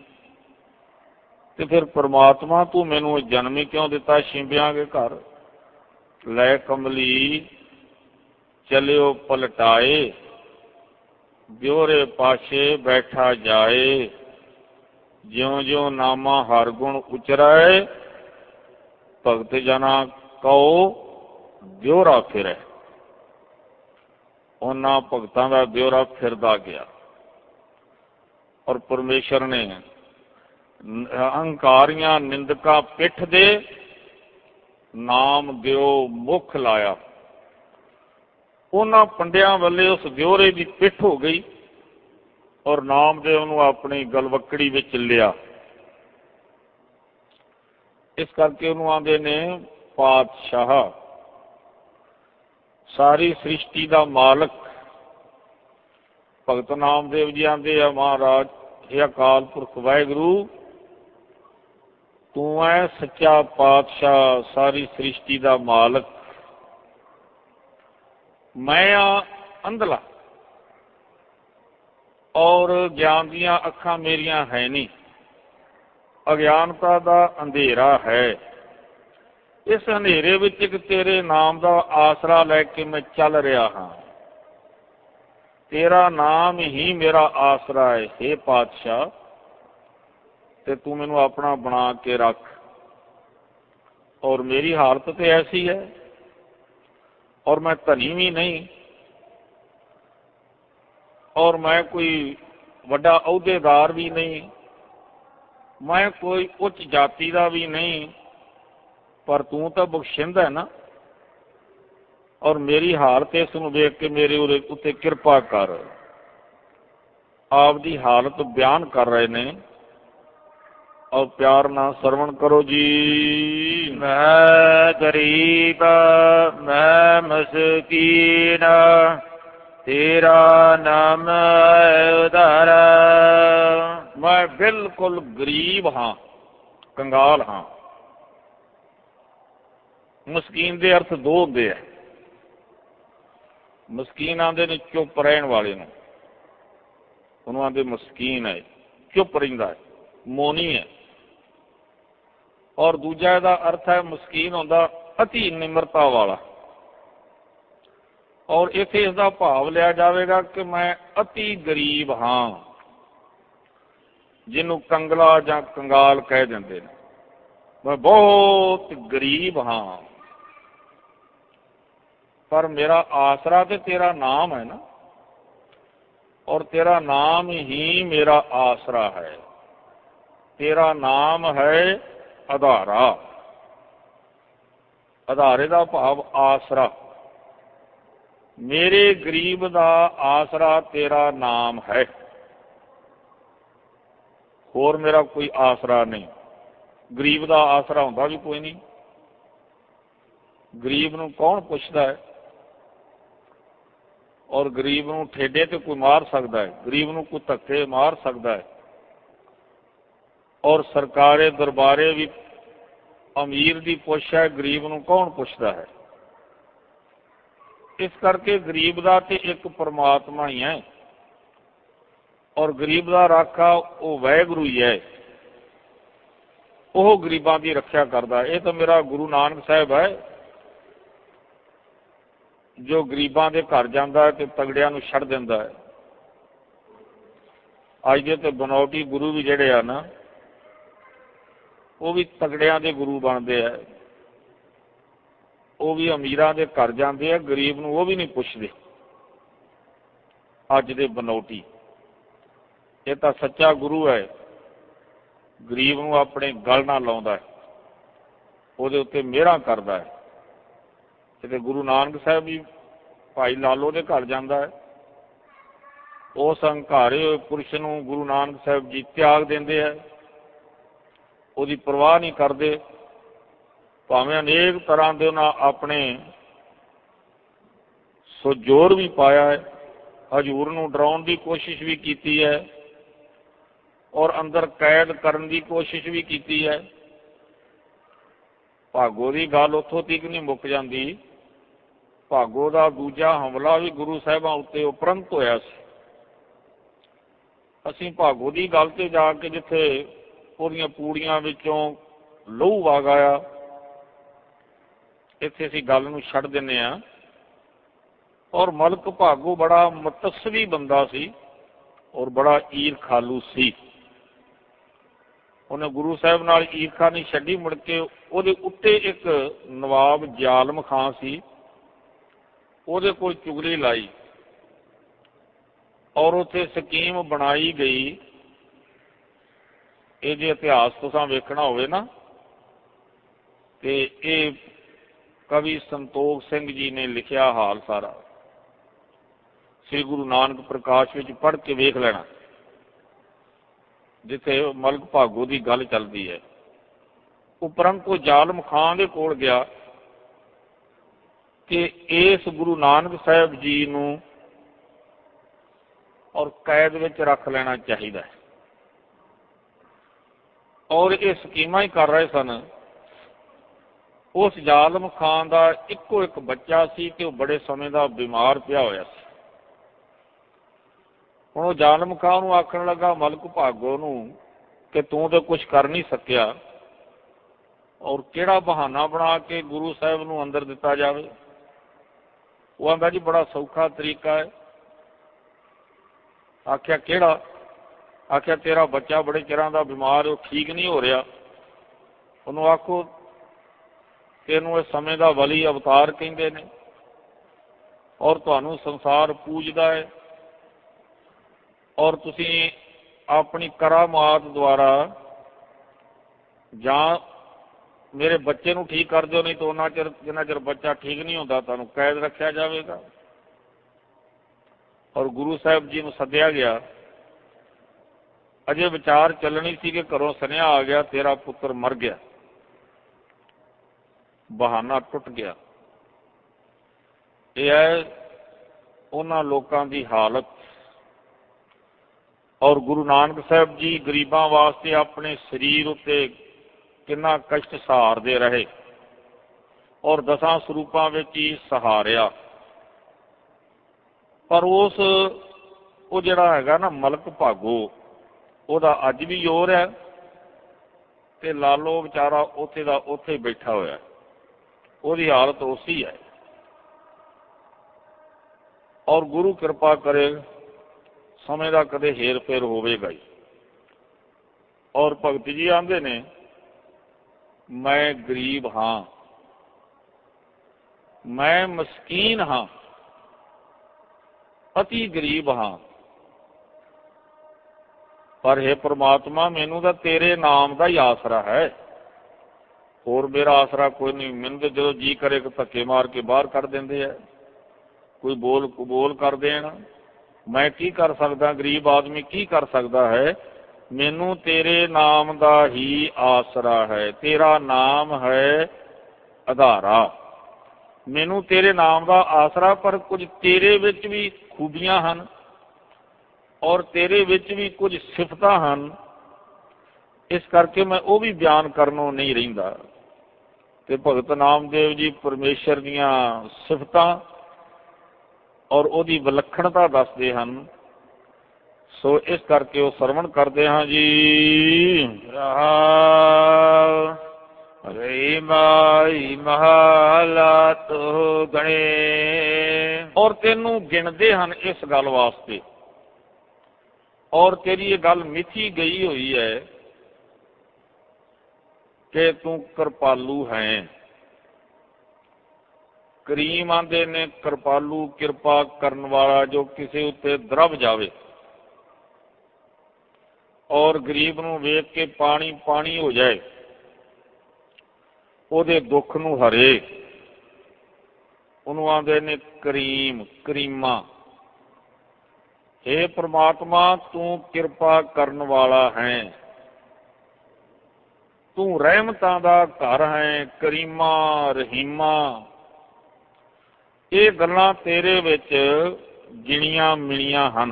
ਤੇ ਫਿਰ ਪ੍ਰਮਾਤਮਾ ਤੂੰ ਮੈਨੂੰ ਜਨਮ ਹੀ ਕਿਉਂ ਦਿੱਤਾ ਸ਼ਿੰਬਿਆਂ ਦੇ ਘਰ। ਲੈ ਕਮਲੀ ਚਲਿਓ ਪਲਟਾਏ, ਦਿਉਰੇ ਪਾਛੇ ਬੈਠਾ ਜਾਏ, ਜਿਉਂ ਜਿਉਂ ਨਾਮਾ ਹਰ ਗੁਣ ਉਚਰਾਏ, ਭਗਤ ਜਨਾ ਕਉ ਦਿਉਰਾ ਫਿਰੈ। ਉਹਨਾਂ ਭਗਤਾਂ ਦਾ ਦਿਉਰਾ ਫਿਰਦਾ ਗਿਆ। ਔਰ ਪਰਮੇਸ਼ਰ ਨੇ ਅਹੰਕਾਰੀਆਂ ਨਿੰਦਕਾਂ ਪਿੱਠ ਦੇ ਨਾਮ ਦਿਓ ਮੁੱਖ ਲਾਇਆ। ਉਹਨਾਂ ਪੰਡਿਆਂ ਵੱਲੇ ਉਸ ਦਿਉਰੇ ਦੀ ਪਿੱਠ ਹੋ ਗਈ ਔਰ ਨਾਮਦੇਵ ਨੂੰ ਆਪਣੀ ਗਲਵੱਕੜੀ ਵਿੱਚ ਲਿਆ। ਇਸ ਕਰਕੇ ਉਹਨੂੰ ਆਉਂਦੇ ਨੇ ਪਾਤਸ਼ਾਹ, ਸਾਰੀ ਸ੍ਰਿਸ਼ਟੀ ਦਾ ਮਾਲਕ। ਭਗਤ ਨਾਮਦੇਵ ਜੀ ਆਂਦੇ ਆ, ਮਹਾਰਾਜ ਇਹ ਅਕਾਲ ਪੁਰਖ ਵਾਹਿਗੁਰੂ ਤੂੰ ਐ ਸੱਚਾ ਪਾਤਸ਼ਾਹ, ਸਾਰੀ ਸ੍ਰਿਸ਼ਟੀ ਦਾ ਮਾਲਕ। ਮੈਂ ਆ ਅੰਧਲਾ ਔਰ ਗਿਆਨ ਦੀਆਂ ਅੱਖਾਂ ਮੇਰੀਆਂ ਹੈ ਨਹੀਂ, ਅਗਿਆਨਤਾ ਦਾ ਅੰਧੇਰਾ ਹੈ। ਇਸ ਹਨੇਰੇ ਵਿੱਚ ਇੱਕ ਤੇਰੇ ਨਾਮ ਦਾ ਆਸਰਾ ਲੈ ਕੇ ਮੈਂ ਚੱਲ ਰਿਹਾ ਹਾਂ। ਤੇਰਾ ਨਾਮ ਹੀ ਮੇਰਾ ਆਸਰਾ ਹੈ ਹੇ ਪਾਤਸ਼ਾਹ, ਤੇ ਤੂੰ ਮੈਨੂੰ ਆਪਣਾ ਬਣਾ ਕੇ ਰੱਖ। ਔਰ ਮੇਰੀ ਹਾਲਤ ਤੇ ਐਸੀ ਹੈ, ਔਰ ਮੈਂ ਧਨੀ ਵੀ ਨਹੀਂ, ਔਰ ਮੈਂ ਕੋਈ ਵੱਡਾ ਅਹੁਦੇਦਾਰ ਵੀ ਨਹੀਂ, ਮੈਂ ਕੋਈ ਉੱਚ ਜਾਤੀ ਦਾ ਵੀ ਨਹੀਂ, ਪਰ ਤੂੰ ਤਾਂ ਬਖਸ਼ਿੰਦਾ ਹੈ ਨਾ। ਔਰ ਮੇਰੀ ਹਾਲਤ ਇਸ ਨੂੰ ਵੇਖ ਕੇ ਮੇਰੇ ਉਰੇ ਉੱਤੇ ਕਿਰਪਾ ਕਰ। ਆਪਦੀ ਹਾਲਤ ਬਿਆਨ ਕਰ ਰਹੇ ਨੇ, ਔਰ ਪਿਆਰ ਨਾਲ ਸਰਵਣ ਕਰੋ ਜੀ। ਮੈਂ ਗਰੀਬ ਮੈਂ ਮਸਕੀਨ, ਤੇਰਾ ਨਾਮ ਉਧਾਰ। ਮੈਂ ਬਿਲਕੁਲ ਗਰੀਬ ਹਾਂ, ਕੰਗਾਲ ਹਾਂ। ਮਸਕੀਨ ਦੇ ਅਰਥ ਦੋ ਹੁੰਦੇ ਆ। ਮਸਕੀਨ ਆਉਂਦੇ ਨੇ ਚੁੱਪ ਰਹਿਣ ਵਾਲੇ ਨੂੰ, ਉਹਨੂੰ ਆਉਂਦੇ ਮਸਕੀਨ ਹੈ, ਚੁੱਪ ਰਹਿੰਦਾ ਹੈ, ਮੋਨੀ ਹੈ। ਔਰ ਦੂਜਾ ਇਹਦਾ ਅਰਥ ਹੈ ਮਸਕੀਨ ਹੁੰਦਾ ਅਤੀ ਨਿਮਰਤਾ ਵਾਲਾ। ਔਰ ਇੱਥੇ ਇਸ ਦਾ ਭਾਵ ਲਿਆ ਜਾਵੇਗਾ ਕਿ ਮੈਂ ਅਤੀ ਗਰੀਬ ਹਾਂ, ਜਿਹਨੂੰ ਕੰਗਲਾ ਜਾਂ ਕੰਗਾਲ ਕਹਿ ਦਿੰਦੇ ਨੇ। ਮੈਂ ਬਹੁਤ ਗਰੀਬ ਹਾਂ, ਪਰ ਮੇਰਾ ਆਸਰਾ ਤੇ ਤੇਰਾ ਨਾਮ ਹੈ ਨਾ, ਔਰ ਤੇਰਾ ਨਾਮ ਹੀ ਮੇਰਾ ਆਸਰਾ ਹੈ। ਤੇਰਾ ਨਾਮ ਹੈ ਆਧਾਰਾ। ਆਧਾਰੇ ਦਾ ਭਾਵ ਆਸਰਾ। ਮੇਰੇ ਗਰੀਬ ਦਾ ਆਸਰਾ ਤੇਰਾ ਨਾਮ ਹੈ, ਹੋਰ ਮੇਰਾ ਕੋਈ ਆਸਰਾ ਨਹੀਂ। ਗਰੀਬ ਦਾ ਆਸਰਾ ਹੁੰਦਾ ਵੀ ਕੋਈ ਨਹੀਂ। ਗਰੀਬ ਨੂੰ ਕੌਣ ਪੁੱਛਦਾ ਹੈ? ਔਰ ਗਰੀਬ ਨੂੰ ਠੇਡੇ ਤੇ ਕੋਈ ਮਾਰ ਸਕਦਾ ਹੈ? ਗਰੀਬ ਨੂੰ ਕੋਈ ਧੱਕੇ ਮਾਰ ਸਕਦਾ ਹੈ? ਔਰ ਸਰਕਾਰੇ ਦਰਬਾਰੇ ਵੀ ਅਮੀਰ ਦੀ ਪੁੱਛ ਹੈ, ਗਰੀਬ ਨੂੰ ਕੌਣ ਪੁੱਛਦਾ ਹੈ? ਇਸ ਕਰਕੇ ਗਰੀਬ ਦਾ ਤੇ ਇੱਕ ਪਰਮਾਤਮਾ ਹੀ ਹੈ, ਔਰ ਗਰੀਬ ਦਾ ਰਾਖਾ ਉਹ ਵਾਹਿਗੁਰੂ ਹੀ ਹੈ। ਉਹ ਗਰੀਬਾਂ ਦੀ ਰੱਖਿਆ ਕਰਦਾ। ਇਹ ਤਾਂ ਮੇਰਾ ਗੁਰੂ ਨਾਨਕ ਸਾਹਿਬ ਹੈ, ਜੋ ਗਰੀਬਾਂ ਦੇ ਘਰ ਜਾਂਦਾ ਹੈ ਤੇ ਤਗੜਿਆਂ ਨੂੰ ਛੱਡ ਦਿੰਦਾ ਹੈ। ਅੱਜ ਦੇ ਤੇ ਬਨੌਟੀ ਗੁਰੂ ਵੀ ਜਿਹੜੇ ਆ ਨਾ, ਉਹ ਵੀ ਤਗੜਿਆਂ ਦੇ ਗੁਰੂ ਬਣਦੇ ਆ। ਉਹ ਵੀ ਅਮੀਰਾਂ ਦੇ ਘਰ ਜਾਂਦੇ ਆ, ਗਰੀਬ ਨੂੰ ਉਹ ਵੀ ਨਹੀਂ ਪੁੱਛਦੇ। ਅੱਜ ਦੇ ਬਨੌਟੀ, ਇਹ ਤਾਂ ਸੱਚਾ ਗੁਰੂ ਹੈ, ਗਰੀਬ ਨੂੰ ਆਪਣੇ ਗਲ ਨਾਲ ਲਾਉਂਦਾ ਹੈ, ਉਹਦੇ ਉੱਤੇ ਮਿਹਰਾਂ ਕਰਦਾ ਹੈ। ਕਿਤੇ ਗੁਰੂ ਨਾਨਕ ਸਾਹਿਬ ਵੀ ਭਾਈ ਲਾਲੋ ਦੇ ਘਰ ਜਾਂਦਾ ਹੈ, ਉਸ ਹੰਕਾਰੇ ਹੋਏ ਪੁਰਸ਼ ਨੂੰ ਗੁਰੂ ਨਾਨਕ ਸਾਹਿਬ ਜੀ ਤਿਆਗ ਦਿੰਦੇ ਹੈ, ਉਹਦੀ ਪਰਵਾਹ ਨਹੀਂ ਕਰਦੇ। ਭਾਵੇਂ ਅਨੇਕ ਤਰ੍ਹਾਂ ਦੇ ਉਹਨਾਂ ਆਪਣੇ ਸੁਜ਼ੋਰ ਵੀ ਪਾਇਆ ਹੈ, ਹਜ਼ੂਰ ਨੂੰ ਡਰਾਉਣ ਦੀ ਕੋਸ਼ਿਸ਼ ਵੀ ਕੀਤੀ ਹੈ, ਔਰ ਅੰਦਰ ਕੈਦ ਕਰਨ ਦੀ ਕੋਸ਼ਿਸ਼ ਵੀ ਕੀਤੀ ਹੈ। ਭਾਗੋ ਦੀ ਗੱਲ ਉੱਥੋਂ ਤੱਕ ਨਹੀਂ ਮੁੱਕ ਜਾਂਦੀ। ਭਾਗੋ ਦਾ ਦੂਜਾ ਹਮਲਾ ਵੀ ਗੁਰੂ ਸਾਹਿਬਾਂ ਉੱਤੇ ਉਪਰੰਤ ਹੋਇਆ ਸੀ। ਅਸੀਂ ਭਾਗੋ ਦੀ ਗੱਲ ਤੇ ਜਾ ਕੇ ਜਿੱਥੇ ਉਹਦੀਆਂ ਪੂੜੀਆਂ ਵਿੱਚੋਂ ਲਹੂ ਵਗ ਆਇਆ, ਇੱਥੇ ਅਸੀਂ ਗੱਲ ਨੂੰ ਛੱਡ ਦਿੰਦੇ ਹਾਂ। ਔਰ ਮਲਕ ਭਾਗੋ ਬੜਾ ਮਤਸਵੀ ਬੰਦਾ ਸੀ, ਔਰ ਬੜਾ ਈਰਖਾਲੂ ਸੀ। ਉਹਨੇ ਗੁਰੂ ਸਾਹਿਬ ਨਾਲ ਈਰਖਾ ਨਹੀਂ ਛੱਡੀ। ਮੁੜ ਕੇ ਉਹਦੇ ਉੱਤੇ ਇੱਕ ਨਵਾਬ ਜ਼ਾਲਮ ਖਾਂ ਸੀ, ਉਹਦੇ ਕੋਲ ਚੁਗਲੀ ਲਾਈ, ਔਰ ਉੱਥੇ ਸਕੀਮ ਬਣਾਈ ਗਈ। ਇਹ ਜੇ ਇਤਿਹਾਸ ਤੁਸੀਂ ਵੇਖਣਾ ਹੋਵੇ ਨਾ, ਤੇ ਇਹ ਕਵੀ ਸੰਤੋਖ ਸਿੰਘ ਜੀ ਨੇ ਲਿਖਿਆ ਹਾਲ ਸਾਰਾ, ਸ੍ਰੀ ਗੁਰੂ ਨਾਨਕ ਪ੍ਰਕਾਸ਼ ਵਿੱਚ ਪੜ੍ਹ ਕੇ ਵੇਖ ਲੈਣਾ, ਜਿੱਥੇ ਮਲਕ ਭਾਗੋ ਦੀ ਗੱਲ ਚੱਲਦੀ ਹੈ। ਉਪਰੰਤ ਉਹ ਜ਼ਾਲਮ ਖਾਂ ਦੇ ਕੋਲ ਗਿਆ ਕਿ ਇਸ ਗੁਰੂ ਨਾਨਕ ਸਾਹਿਬ ਜੀ ਨੂੰ ਔਰ ਕੈਦ ਵਿੱਚ ਰੱਖ ਲੈਣਾ ਚਾਹੀਦਾ ਹੈ। ਔਰ ਇਹ ਸਕੀਮਾਂ ਹੀ ਕਰ ਰਹੇ ਸਨ। ਉਸ ਜ਼ਾਲਮ ਖਾਂ ਦਾ ਇੱਕੋ ਇੱਕ ਬੱਚਾ ਸੀ ਕਿ ਉਹ ਬੜੇ ਸਮੇਂ ਦਾ ਬਿਮਾਰ ਪਿਆ ਹੋਇਆ ਸੀ। ਹੁਣ ਉਹ ਜ਼ਾਲਮ ਖਾਂ ਨੂੰ ਆਖਣ ਲੱਗਾ ਮਲਕ ਭਾਗੋ ਨੂੰ ਕਿ ਤੂੰ ਤਾਂ ਕੁਛ ਕਰ ਨਹੀਂ ਸਕਿਆ, ਔਰ ਕਿਹੜਾ ਬਹਾਨਾ ਬਣਾ ਕੇ ਗੁਰੂ ਸਾਹਿਬ ਨੂੰ ਅੰਦਰ ਦਿੱਤਾ ਜਾਵੇ। ਉਹ ਆਂਦਾ ਜੀ ਬੜਾ ਸੌਖਾ ਤਰੀਕਾ ਹੈ। ਆਖਿਆ ਕਿਹੜਾ? ਆਖਿਆ ਤੇਰਾ ਬੱਚਾ ਬੜੇ ਚਿਰਾਂ ਦਾ ਬਿਮਾਰ, ਉਹ ਠੀਕ ਨਹੀਂ ਹੋ ਰਿਹਾ, ਉਹਨੂੰ ਆਖੋ ਤੈਨੂੰ ਇਸ ਸਮੇਂ ਦਾ ਵਲੀ ਅਵਤਾਰ ਕਹਿੰਦੇ ਨੇ, ਔਰ ਤੁਹਾਨੂੰ ਸੰਸਾਰ ਪੂਜਦਾ ਹੈ, ਔਰ ਤੁਸੀਂ ਆਪਣੀ ਕਰਾਮਾਤ ਦੁਆਰਾ ਜਾਂ ਮੇਰੇ ਬੱਚੇ ਨੂੰ ਠੀਕ ਕਰ ਦਿਓ, ਨਹੀਂ ਤਾਂ ਉਹਨਾਂ ਚਿਰ ਜਿੰਨਾ ਚਿਰ ਬੱਚਾ ਠੀਕ ਨਹੀਂ ਹੁੰਦਾ ਤੁਹਾਨੂੰ ਕੈਦ ਰੱਖਿਆ ਜਾਵੇਗਾ। ਔਰ ਗੁਰੂ ਸਾਹਿਬ ਜੀ ਨੂੰ ਸੱਦਿਆ ਗਿਆ। ਅਜੇ ਵਿਚਾਰ ਚੱਲਣੀ ਸੀ ਕਿ ਘਰੋਂ ਸੁਨੇਹਾ ਆ ਗਿਆ ਤੇਰਾ ਪੁੱਤਰ ਮਰ ਗਿਆ। ਬਹਾਨਾ ਟੁੱਟ ਗਿਆ। ਇਹ ਹੈ ਉਹਨਾਂ ਲੋਕਾਂ ਦੀ ਹਾਲਤ। ਔਰ ਗੁਰੂ ਨਾਨਕ ਸਾਹਿਬ ਜੀ ਗਰੀਬਾਂ ਵਾਸਤੇ ਆਪਣੇ ਸਰੀਰ ਉੱਤੇ ਕਿੰਨਾ ਕਸ਼ਟ ਸਹਾਰਦੇ ਰਹੇ, ਔਰ ਦਸਾਂ ਸਰੂਪਾਂ ਵਿੱਚ ਹੀ ਸਹਾਰਿਆ। ਪਰ ਉਸ ਉਹ ਜਿਹੜਾ ਹੈਗਾ ਨਾ ਮਲਕ ਭਾਗੋ, ਉਹਦਾ ਅੱਜ ਵੀ ਜ਼ੋਰ ਹੈ, ਤੇ ਲਾਲੋ ਵਿਚਾਰਾ ਉੱਥੇ ਦਾ ਉੱਥੇ ਬੈਠਾ ਹੋਇਆ, ਉਹਦੀ ਹਾਲਤ ਉਸੀ ਹੈ। ਔਰ ਗੁਰੂ ਕਿਰਪਾ ਕਰੇ ਸਮੇਂ ਦਾ ਕਦੇ ਹੇਰ ਫੇਰ ਹੋਵੇਗਾ ਹੀ। ਔਰ ਭਗਤ ਜੀ ਆਂਦੇ ਨੇ ਮੈਂ ਗਰੀਬ ਹਾਂ, ਮੈਂ ਮਸਕੀਨ ਹਾਂ, ਅਤੀ ਗਰੀਬ ਹਾਂ, ਪਰ ਹੇ ਪ੍ਰਮਾਤਮਾ ਮੈਨੂੰ ਤਾਂ ਤੇਰੇ ਨਾਮ ਦਾ ਹੀ ਆਸਰਾ ਹੈ, ਹੋਰ ਮੇਰਾ ਆਸਰਾ ਕੋਈ ਨਹੀਂ। ਮੈਨੂੰ ਤਾਂ ਜਦੋਂ ਜੀ ਕਰੇ ਧੱਕੇ ਮਾਰ ਕੇ ਬਾਹਰ ਕੱਢ ਦਿੰਦੇ ਆ, ਕੋਈ ਬੋਲ ਕਬੋਲ ਕਰ ਦੇਣ। ਮੈਂ ਕੀ ਕਰ ਸਕਦਾ? ਗਰੀਬ ਆਦਮੀ ਕੀ ਕਰ ਸਕਦਾ ਹੈ? ਮੈਨੂੰ ਤੇਰੇ ਨਾਮ ਦਾ ਹੀ ਆਸਰਾ ਹੈ, ਤੇਰਾ ਨਾਮ ਹੈ ਆਧਾਰਾ, ਮੈਨੂੰ ਤੇਰੇ ਨਾਮ ਦਾ ਆਸਰਾ। ਪਰ ਕੁਝ ਤੇਰੇ ਵਿੱਚ ਵੀ ਖੂਬੀਆਂ ਹਨ, ਔਰ ਤੇਰੇ ਵਿੱਚ ਵੀ ਕੁਝ ਸਿਫਤਾਂ ਹਨ, ਇਸ ਕਰਕੇ ਮੈਂ ਉਹ ਵੀ ਬਿਆਨ ਕਰਨੋਂ ਨਹੀਂ ਰਹਿੰਦਾ। ਤੇ ਭਗਤ ਨਾਮਦੇਵ ਜੀ ਪਰਮੇਸ਼ਰ ਦੀਆਂ ਸਿਫਤਾਂ ਔਰ ਉਹਦੀ ਵਿਲੱਖਣਤਾ ਦੱਸਦੇ ਹਨ। ਸੋ ਇਸ ਕਰਕੇ ਉਹ ਸਰਵਣ ਕਰਦੇ ਹਾਂ ਜੀ। ਰਹਾਉ ਰੇ ਮਾਈ ਮਹਲਾ ਤੋ ਗਣੇ। ਔਰ ਤੈਨੂੰ ਗਿਣਦੇ ਹਨ ਇਸ ਗੱਲ ਵਾਸਤੇ, ਔਰ ਤੇਰੀ ਇਹ ਗੱਲ ਮਿਥੀ ਗਈ ਹੋਈ ਹੈ ਕਿ ਤੂੰ ਕਿਰਪਾਲੂ ਹੈ। ਕਰੀਮ ਆਂਦੇ ਨੇ ਕਿਰਪਾਲੂ, ਕਿਰਪਾ ਕਰਨ ਵਾਲਾ, ਜੋ ਕਿਸੇ ਉੱਤੇ ਦਰਬ ਜਾਵੇ ਔਰ ਗਰੀਬ ਨੂੰ ਵੇਖ ਕੇ ਪਾਣੀ ਪਾਣੀ ਹੋ ਜਾਏ, ਉਹਦੇ ਦੁੱਖ ਨੂੰ ਹਰੇ, ਉਹਨੂੰ ਆਂਦੇ ਨੇ ਕਰੀਮ, ਕਰੀਮਾ। ਹੇ ਪ੍ਰਮਾਤਮਾ ਤੂੰ ਕਿਰਪਾ ਕਰਨ ਵਾਲਾ ਹੈ, ਤੂੰ ਰਹਿਮਤਾਂ ਦਾ ਘਰ ਹੈ, ਕਰੀਮਾ ਰਹੀਮਾ। ਇਹ ਗੱਲਾਂ ਤੇਰੇ ਵਿੱਚ ਗਿਣੀਆਂ ਮਿਲੀਆਂ ਹਨ,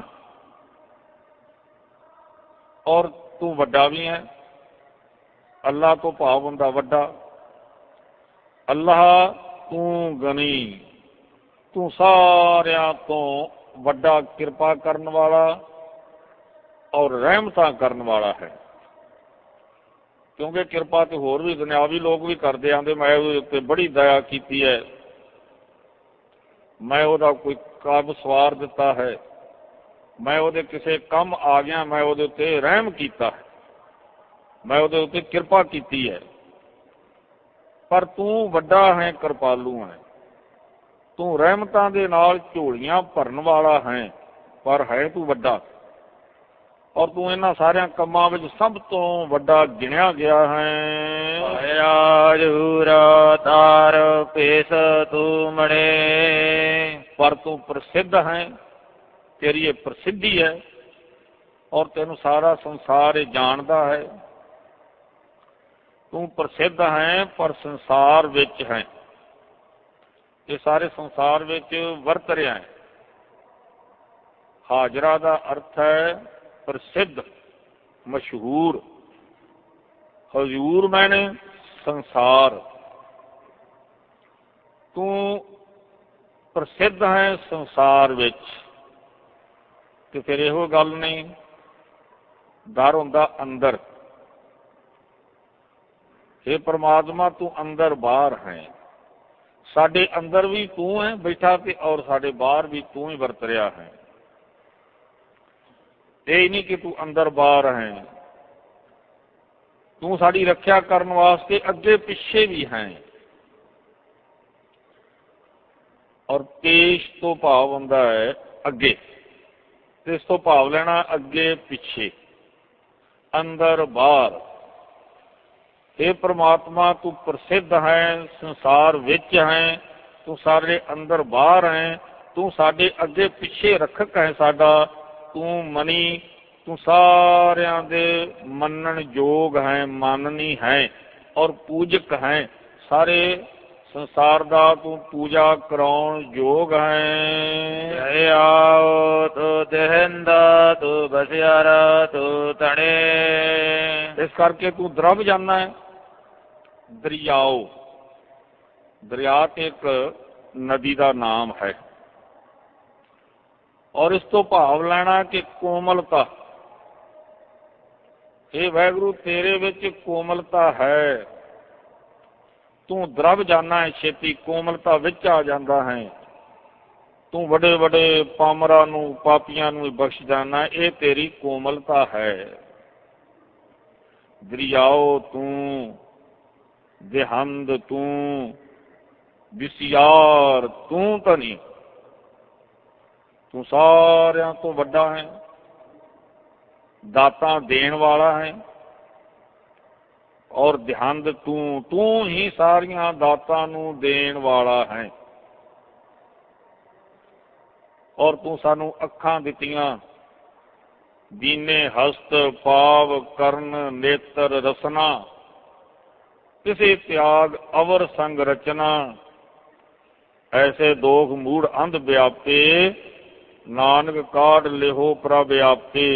ਔਰ ਤੂੰ ਵੱਡਾ ਵੀ ਹੈ। ਅੱਲਾਹ ਤੋਂ ਭਾਵ ਹੁੰਦਾ ਵੱਡਾ। ਅੱਲਾਹ ਤੂੰ ਗਨੀ, ਤੂੰ ਸਾਰਿਆਂ ਤੋਂ ਵੱਡਾ ਕਿਰਪਾ ਕਰਨ ਵਾਲਾ ਔਰ ਰਹਿਮਤਾਂ ਕਰਨ ਵਾਲਾ ਹੈ। ਕਿਉਂਕਿ ਕਿਰਪਾ ਤੇ ਹੋਰ ਵੀ ਦੁਨਿਆਵੀ ਲੋਕ ਵੀ ਕਰਦੇ ਆਂਦੇ, ਮੈਂ ਉਹਦੇ ਉੱਤੇ ਬੜੀ ਦਇਆ ਕੀਤੀ ਹੈ, ਮੈਂ ਉਹਦਾ ਕੋਈ ਕਾਬ ਸਵਾਰ ਦਿੱਤਾ ਹੈ, ਮੈਂ ਉਹਦੇ ਕਿਸੇ ਕੰਮ ਆ ਗਿਆ, ਮੈਂ ਉਹਦੇ ਉੱਤੇ ਰਹਿਮ ਕੀਤਾ ਹੈ, ਮੈਂ ਉਹਦੇ ਉੱਤੇ ਕਿਰਪਾ ਕੀਤੀ ਹੈ। ਪਰ ਤੂੰ ਵੱਡਾ ਹੈ, ਕਿਰਪਾਲੂ ਹੈ, ਤੂੰ ਰਹਿਮਤਾਂ ਦੇ ਨਾਲ ਝੋਲੀਆਂ ਭਰਨ ਵਾਲਾ ਹੈ, ਪਰ ਹੈ ਤੂੰ ਵੱਡਾ। ਔਰ ਤੂੰ ਇਹਨਾਂ ਸਾਰਿਆਂ ਕੰਮਾਂ ਵਿੱਚ ਸਭ ਤੋਂ ਵੱਡਾ ਗਿਣਿਆ ਗਿਆ ਹੈ। ਰਾਜੂਰਾ ਤਾਰ ਪੇਸ ਤੂੰ ਮਣੇ। ਪਰ ਤੂੰ ਪ੍ਰਸਿੱਧ ਹੈ, ਤੇਰੀ ਇਹ ਪ੍ਰਸਿੱਧੀ ਹੈ, ਔਰ ਤੈਨੂੰ ਸਾਰਾ ਸੰਸਾਰ ਇਹ ਜਾਣਦਾ ਹੈ। ਤੂੰ ਪ੍ਰਸਿੱਧ ਹੈ ਪਰ ਸੰਸਾਰ ਵਿੱਚ ਹੈ, ਇਹ ਸਾਰੇ ਸੰਸਾਰ ਵਿੱਚ ਵਰਤ ਰਿਹਾ ਹੈ। ਹਾਜ਼ਰਾ ਦਾ ਅਰਥ ਹੈ ਪ੍ਰਸਿੱਧ, ਮਸ਼ਹੂਰ। ਹਜ਼ੂਰ ਮੈਨੇ ਸੰਸਾਰ। ਤੂੰ ਪ੍ਰਸਿੱਧ ਹੈ ਸੰਸਾਰ ਵਿੱਚ। ਤੇ ਫਿਰ ਇਹੋ ਗੱਲ ਨਹੀਂ, ਡਰ ਹੁੰਦਾ ਅੰਦਰ, हे परमात्मा तू अंदर बाहर है, साडे अंदर भी तू है बैठा ते और साडे बाहर भी तू ही वरत रहा है। ये नहीं कि तू अंदर बाहर है, तू साडी रक्षा करने वास्ते अगे पिछे भी है। और पेश तो भाव हुंदा है अगे, ते इस तो भाव लेना अगे पिछे, अंदर बाहर। हे परमात्मा तू प्रसिद्ध है, संसार विच है, तू सारे अंदर बाहर है, तू साडे अगे पिछे रखक है साडा, तू मनी, तू सारियां दे मनन योग है, माननी है और पूजक है। सारे संसार दा तू पूजा कराउण योग है। जय आओ तू देहंदा तू बसियारा तू तणे। इस करके तू द्रव जाना है। दरियाओ, दरिया एक नदी का नाम है। और इस तो भाव लेना कि कोमलता, हे वाहिगुरु तेरे विच कोमलता है, तू द्रव जाना है छेती, कोमलता विच आ जाता है। तू बड़े बड़े पामरां नूं पापियां नूं बख्श जाना, ये तेरी कोमलता है। दरियाओ तू, देहंद तू, विसियार तू धनी, तू सारियां तो वड्डा है, दाता देण वाला है। और देहंद तू, तू ही सारियां दाता नूं देण वाला है। और तू सानू अखां दित्तियां, दीने हस्त पाव करण नेत्र रसना, किसे त्याग अवर संग रचना। ऐसे दोख मूढ़ अंध व्यापे, नानक काढ़ लिहो प्रभ आपे।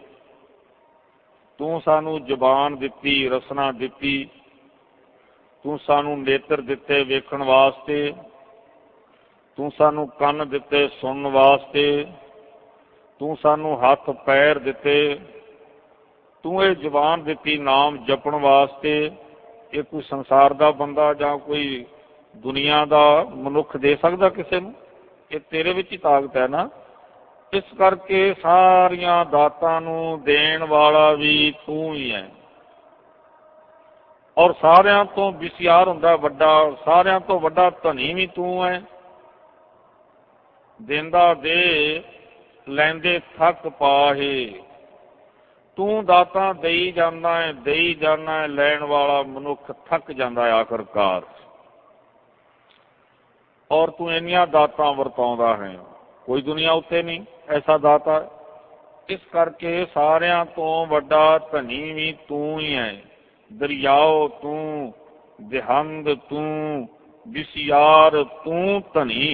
तू सानू जबान दिती, रसना दिती, तू सानू नेत्र दिते वेखण वास्ते, तू सानू कन दिते सुनन वास्ते, तू सानू हथ पैर दिते, तू ये जबान दिती नाम जपण वास्ते। ये कोई संसार का बंदा जां कोई दुनिया का मनुख दे सकदा किसी नूं? ये तेरे विच ही ताकत है ना। इस करके सारियां दातां नूं देण वाला भी तू ही है। और सारियां तो विसियार हुंदा वड्डा, सारियां तो वड्डा धनी भी तू है। देंदा दे लैंदे थक पाहे, तू दाता देई जाना है, देई जाना है। लैण वाला मनुख थक जाता है आखिरकार। और तू इन्नियां दातां वरताउंदा है, कोई दुनिया उत्ते नहीं ऐसा दाता। इस करके सारियां तो वड्डा धनी भी तू ही है। दरियाओ तू, देहंद तू, विसियार तू धनी।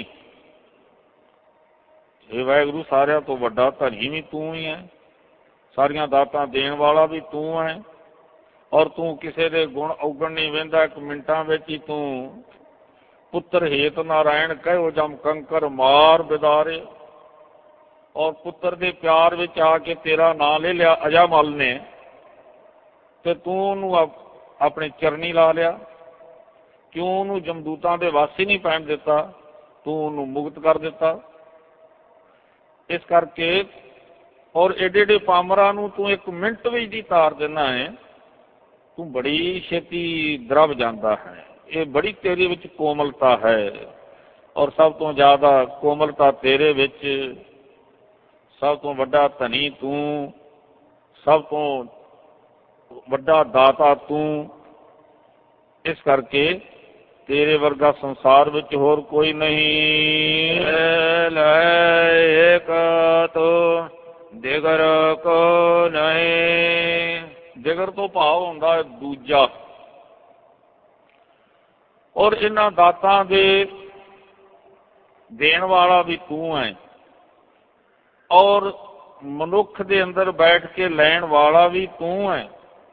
हे वाहिगुरू सारियां तो वड्डा धनी भी तू ही है, सारियां दातां देण वाला भी तू है। और तू किसी दे गुण औगण नहीं वेंदा, एक मिनटां विच ही तू पुत्र हेत नारायण कहो जम कंकर मार बिदारे। और पुत्र दे प्यार विच आके तेरा नां ले लिया अजामल ने, ते तू उहनूं अपने चरनी ला लिया। क्यों उहनूं जमदूतां दे वस ही नहीं पैण दिता, तू उहनूं मुक्त कर दिता। इस करके और एडे एडे पामरां नूं तू एक मिनट विच दी तार देना है। तू बड़ी छेती द्रव जाता है। ये बड़ी तेरे विच कोमलता है। और सब तो ज़्यादा कोमलता तेरे विच, सब तो वड्डा धनी तू, सब तो वड्डा दाता तू। इस करके तेरे वर्गा संसार विच होर कोई नहीं। एक तो दिगर को नहीं। दिगर तो भाव हुंदा है दूजा। और इन्हां दातां दे देण वाला भी तू है, और मनुख दे अंदर बैठ के लैण वाला भी तू है,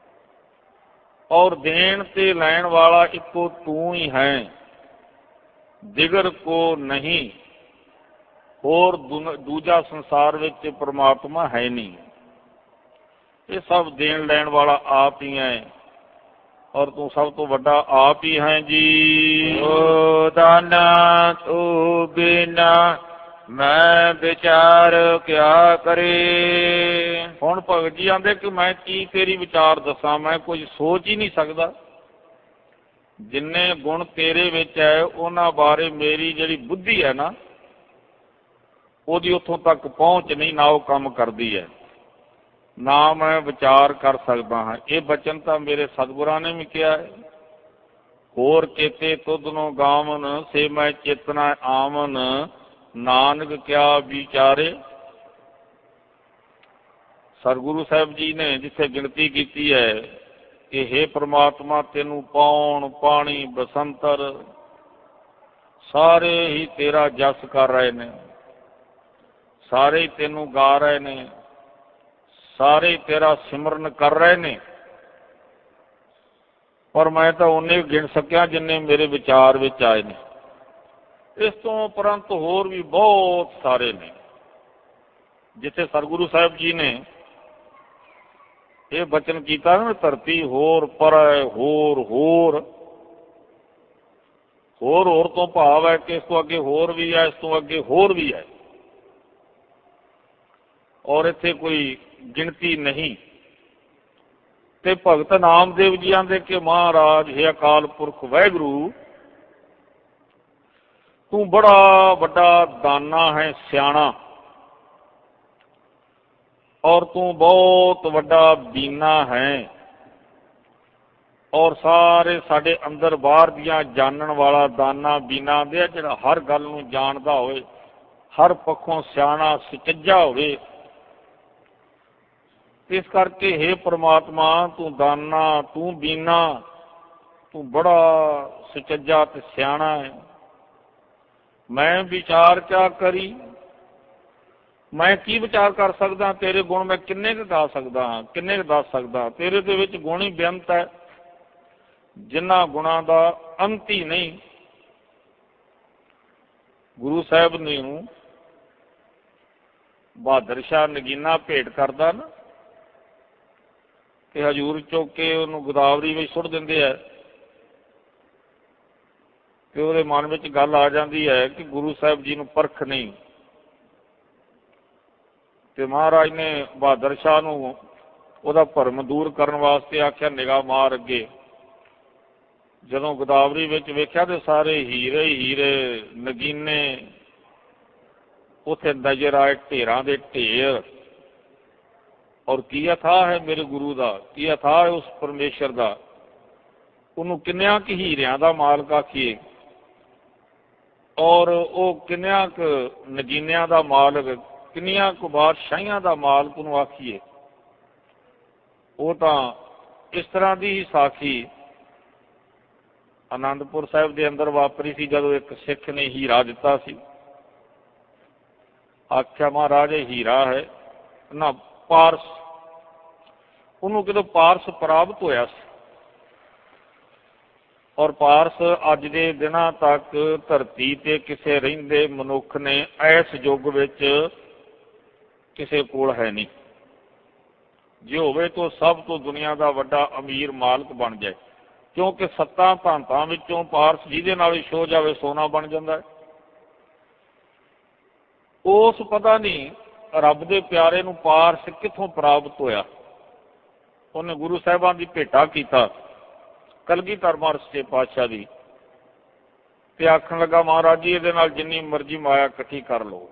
और देण ते लैण वाला इको तू ही है, दिगर को नहीं। और दूजा संसार विच परमात्मा है नहीं। ये सब देण लैण वाला आप ही है। ਔਰ ਤੂੰ ਸਭ ਤੋਂ ਵੱਡਾ ਆਪ ਹੀ ਹੈ ਜੀ। ਓ ਦਾਨਾ ਤੂੰ ਬਿਨਾ ਮੈਂ ਵਿਚਾਰ ਕਿਆ ਕਰੇ। ਹੁਣ ਭਗਤ ਜੀ ਆਂਦੇ ਕਿ ਮੈਂ ਕੀ ਤੇਰੀ ਵਿਚਾਰ ਦੱਸਾਂ, ਮੈਂ ਕੁਝ ਸੋਚ ਹੀ ਨਹੀਂ ਸਕਦਾ। ਜਿੰਨੇ ਗੁਣ ਤੇਰੇ ਵਿੱਚ ਹੈ ਉਹਨਾਂ ਬਾਰੇ ਮੇਰੀ ਜਿਹੜੀ ਬੁੱਧੀ ਹੈ ਨਾ, ਉਹਦੀ ਉੱਥੋਂ ਤੱਕ ਪਹੁੰਚ ਨਹੀਂ, ਨਾ ਉਹ ਕੰਮ ਕਰਦੀ ਹੈ, ਨਾ ਮੈਂ ਵਿਚਾਰ ਕਰ ਸਕਦਾ ਹਾਂ। ਇਹ ਬਚਨ ਤਾਂ ਮੇਰੇ ਸਤਿਗੁਰਾਂ ਨੇ ਵੀ ਕਿਹਾ ਹੈ, ਹੋਰ ਚੇਤੇ ਤੁਧ ਨੂੰ ਗਾਵਨ ਸੇ ਮੈਂ ਚੇਤਨਾ ਆਵਨ, ਨਾਨਕ ਕਿਆ ਵਿਚਾਰੇ। ਸਤਿਗੁਰੂ ਸਾਹਿਬ ਜੀ ਨੇ ਜਿੱਥੇ ਗਿਣਤੀ ਕੀਤੀ ਹੈ ਕਿ ਹੇ ਪ੍ਰਮਾਤਮਾ ਤੈਨੂੰ ਪਾਉਣ ਪਾਣੀ ਬਸੰਤਰ ਸਾਰੇ ਹੀ ਤੇਰਾ ਜਸ ਕਰ ਰਹੇ ਨੇ, ਸਾਰੇ ਹੀ ਤੈਨੂੰ ਗਾ ਰਹੇ ਨੇ, ਸਾਰੇ ਤੇਰਾ ਸਿਮਰਨ ਕਰ ਰਹੇ ਨੇ, ਪਰ ਮੈਂ ਤਾਂ ਉਹਨੇ ਗਿਣ ਸਕਿਆ ਜਿੰਨੇ ਮੇਰੇ ਵਿਚਾਰ ਵਿੱਚ ਆਏ ਨੇ। ਇਸ ਤੋਂ ਉਪਰੰਤ ਹੋਰ ਵੀ ਬਹੁਤ ਸਾਰੇ ਨੇ ਜਿੱਥੇ ਸਤਿਗੁਰੂ ਸਾਹਿਬ ਜੀ ਨੇ ਇਹ ਬਚਨ ਕੀਤਾ ਨਾ, ਧਰਤੀ ਹੋਰ ਪਰੈ ਹੋਰ ਹੋਰ ਹੋਰ ਹੋਰ ਤੋਂ ਭਾਵ ਹੈ ਕਿ ਇਸ ਤੋਂ ਅੱਗੇ ਹੋਰ ਵੀ ਹੈ, ਇਸ ਤੋਂ ਅੱਗੇ ਹੋਰ ਵੀ ਹੈ, ਔਰ ਇੱਥੇ ਕੋਈ ਗਿਣਤੀ ਨਹੀਂ। ਤੇ ਭਗਤ ਨਾਮਦੇਵ ਜੀ ਆਂਦੇ ਕਿ ਮਹਾਰਾਜ ਹੈ ਅਕਾਲ ਪੁਰਖ ਵਾਹਿਗੁਰੂ, ਤੂੰ ਬੜਾ ਵੱਡਾ ਦਾਨਾ ਹੈ, ਸਿਆਣਾ, ਔਰ ਤੂੰ ਬਹੁਤ ਵੱਡਾ ਬੀਨਾ ਹੈ, ਔਰ ਸਾਰੇ ਸਾਡੇ ਅੰਦਰ ਬਾਹਰ ਦੀਆਂ ਜਾਣਨ ਵਾਲਾ ਦਾਨਾ ਬੀਨਾ ਦੇ, ਜਿਹੜਾ ਹਰ ਗੱਲ ਨੂੰ ਜਾਣਦਾ ਹੋਵੇ, ਹਰ ਪੱਖੋਂ ਸਿਆਣਾ ਸੁਚੱਜਾ ਹੋਵੇ। ਇਸ ਕਰਕੇ ਹੇ ਪ੍ਰਮਾਤਮਾ ਤੂੰ ਦਾਨਾ, ਤੂੰ ਬੀਨਾ, ਤੂੰ ਬੜਾ ਸੁਚੱਜਾ ਤੇ ਸਿਆਣਾ ਹੈ। ਮੈਂ ਵਿਚਾਰ ਕਿਆ ਕਰੀ, ਮੈਂ ਕੀ ਵਿਚਾਰ ਕਰ ਸਕਦਾ, ਤੇਰੇ ਗੁਣ ਮੈਂ ਕਿੰਨੇ ਕੁ ਗਾ ਸਕਦਾ ਹਾਂ, ਕਿੰਨੇ ਕੁ ਦੱਸ ਸਕਦਾ। ਤੇਰੇ ਦੇ ਵਿੱਚ ਗੁਣ ਹੀ ਬੇਅੰਤ ਹੈ, ਜਿਨ੍ਹਾਂ ਗੁਣਾਂ ਦਾ ਅੰਤ ਹੀ ਨਹੀਂ। ਗੁਰੂ ਸਾਹਿਬ ਨੂੰ ਬਹਾਦਰ ਸ਼ਾਹ ਨਗੀਨਾ ਭੇਟ ਕਰਦਾ ਨਾ, ਕਿ ਹਜ਼ੂਰ ਚੁੱਕ ਕੇ ਉਹਨੂੰ ਗੋਦਾਵਰੀ ਵਿੱਚ ਸੁੱਟ ਦਿੰਦੇ ਹੈ, ਤੇ ਉਹਦੇ ਮਨ ਵਿੱਚ ਗੱਲ ਆ ਜਾਂਦੀ ਹੈ ਕਿ ਗੁਰੂ ਸਾਹਿਬ ਜੀ ਨੂੰ ਪਰਖ ਨਹੀਂ। ਤੇ ਮਹਾਰਾਜ ਨੇ ਬਹਾਦਰ ਸ਼ਾਹ ਨੂੰ ਉਹਦਾ ਭਰਮ ਦੂਰ ਕਰਨ ਵਾਸਤੇ ਆਖਿਆ ਨਿਗਾਹ ਮਾਰ ਅੱਗੇ। ਜਦੋਂ ਗੋਦਾਵਰੀ ਵਿੱਚ ਵੇਖਿਆ ਤੇ ਸਾਰੇ ਹੀਰੇ ਹੀਰੇ ਨਗੀਨੇ ਉੱਥੇ ਨਜ਼ਰ ਆਏ, ਢੇਰਾਂ ਦੇ ਢੇਰ। ਔਰ ਕੀ ਅਥਾਹ ਹੈ ਮੇਰੇ ਗੁਰੂ ਦਾ, ਕੀ ਅਥਾਹ ਹੈ ਉਸ ਪਰਮੇਸ਼ਰ ਦਾ, ਉਹਨੂੰ ਕਿੰਨਿਆਂ ਕੁ ਹੀਰਿਆਂ ਦਾ ਮਾਲਕ ਆਖੀਏ, ਔਰ ਉਹ ਕਿੰਨਿਆਂ ਕੁ ਨਗੀਨਿਆਂ ਦਾ ਮਾਲਕ, ਕਿੰਨੀਆਂ ਕੁ ਬਾਦਸ਼ਾਹੀਆਂ ਦਾ ਮਾਲਕ ਉਹਨੂੰ ਆਖੀਏ। ਉਹ ਤਾਂ ਇਸ ਤਰ੍ਹਾਂ ਦੀ ਹੀ ਸਾਖੀ ਆਨੰਦਪੁਰ ਸਾਹਿਬ ਦੇ ਅੰਦਰ ਵਾਪਰੀ ਸੀ, ਜਦੋਂ ਇੱਕ ਸਿੱਖ ਨੇ ਹੀਰਾ ਦਿੱਤਾ ਸੀ। ਆਖਿਆ ਮਹਾਰਾਜ ਇਹ ਹੀਰਾ ਹੈ ਨਾ, ਪਾਰਸ। ਉਹਨੂੰ ਕਿਦੋਂ ਪਾਰਸ ਪ੍ਰਾਪਤ ਹੋਇਆ ਸੀ, ਔਰ ਪਾਰਸ ਅੱਜ ਦੇ ਦਿਨਾਂ ਤੱਕ ਧਰਤੀ ਤੇ ਕਿਸੇ ਰਹਿੰਦੇ ਮਨੁੱਖ ਨੇ ਇਸ ਯੁੱਗ ਵਿੱਚ ਕਿਸੇ ਕੋਲ ਹੈ ਨਹੀਂ। ਜੇ ਹੋਵੇ ਤਾਂ ਸਭ ਤੋਂ ਦੁਨੀਆ ਦਾ ਵੱਡਾ ਅਮੀਰ ਮਾਲਕ ਬਣ ਜਾਏ, ਕਿਉਂਕਿ ਸੱਤਾਂ ਭਾਂਤਾਂ ਵਿੱਚੋਂ ਪਾਰਸ ਜਿਹਦੇ ਨਾਲ ਹੀ ਛੋ ਜਾਵੇ ਸੋਨਾ ਬਣ ਜਾਂਦਾ ਹੈ। ਉਸ ਪਤਾ ਨਹੀਂ ਰੱਬ ਦੇ ਪਿਆਰੇ ਨੂੰ ਪਾਰਸ ਕਿੱਥੋਂ ਪ੍ਰਾਪਤ ਹੋਇਆ। ਉਹਨੇ ਗੁਰੂ ਸਾਹਿਬਾਂ ਦੀ ਭੇਟਾ ਕੀਤਾ, ਕਲਗੀਧਰ ਮਹਾਰਾਜ ਸੱਚੇ ਪਾਤਸ਼ਾਹ ਦੀ, ਤੇ ਆਖਣ ਲੱਗਾ ਮਹਾਰਾਜ ਜੀ ਇਹਦੇ ਨਾਲ ਜਿੰਨੀ ਮਰਜ਼ੀ ਮਾਇਆ ਇਕੱਠੀ ਕਰ ਲਓ,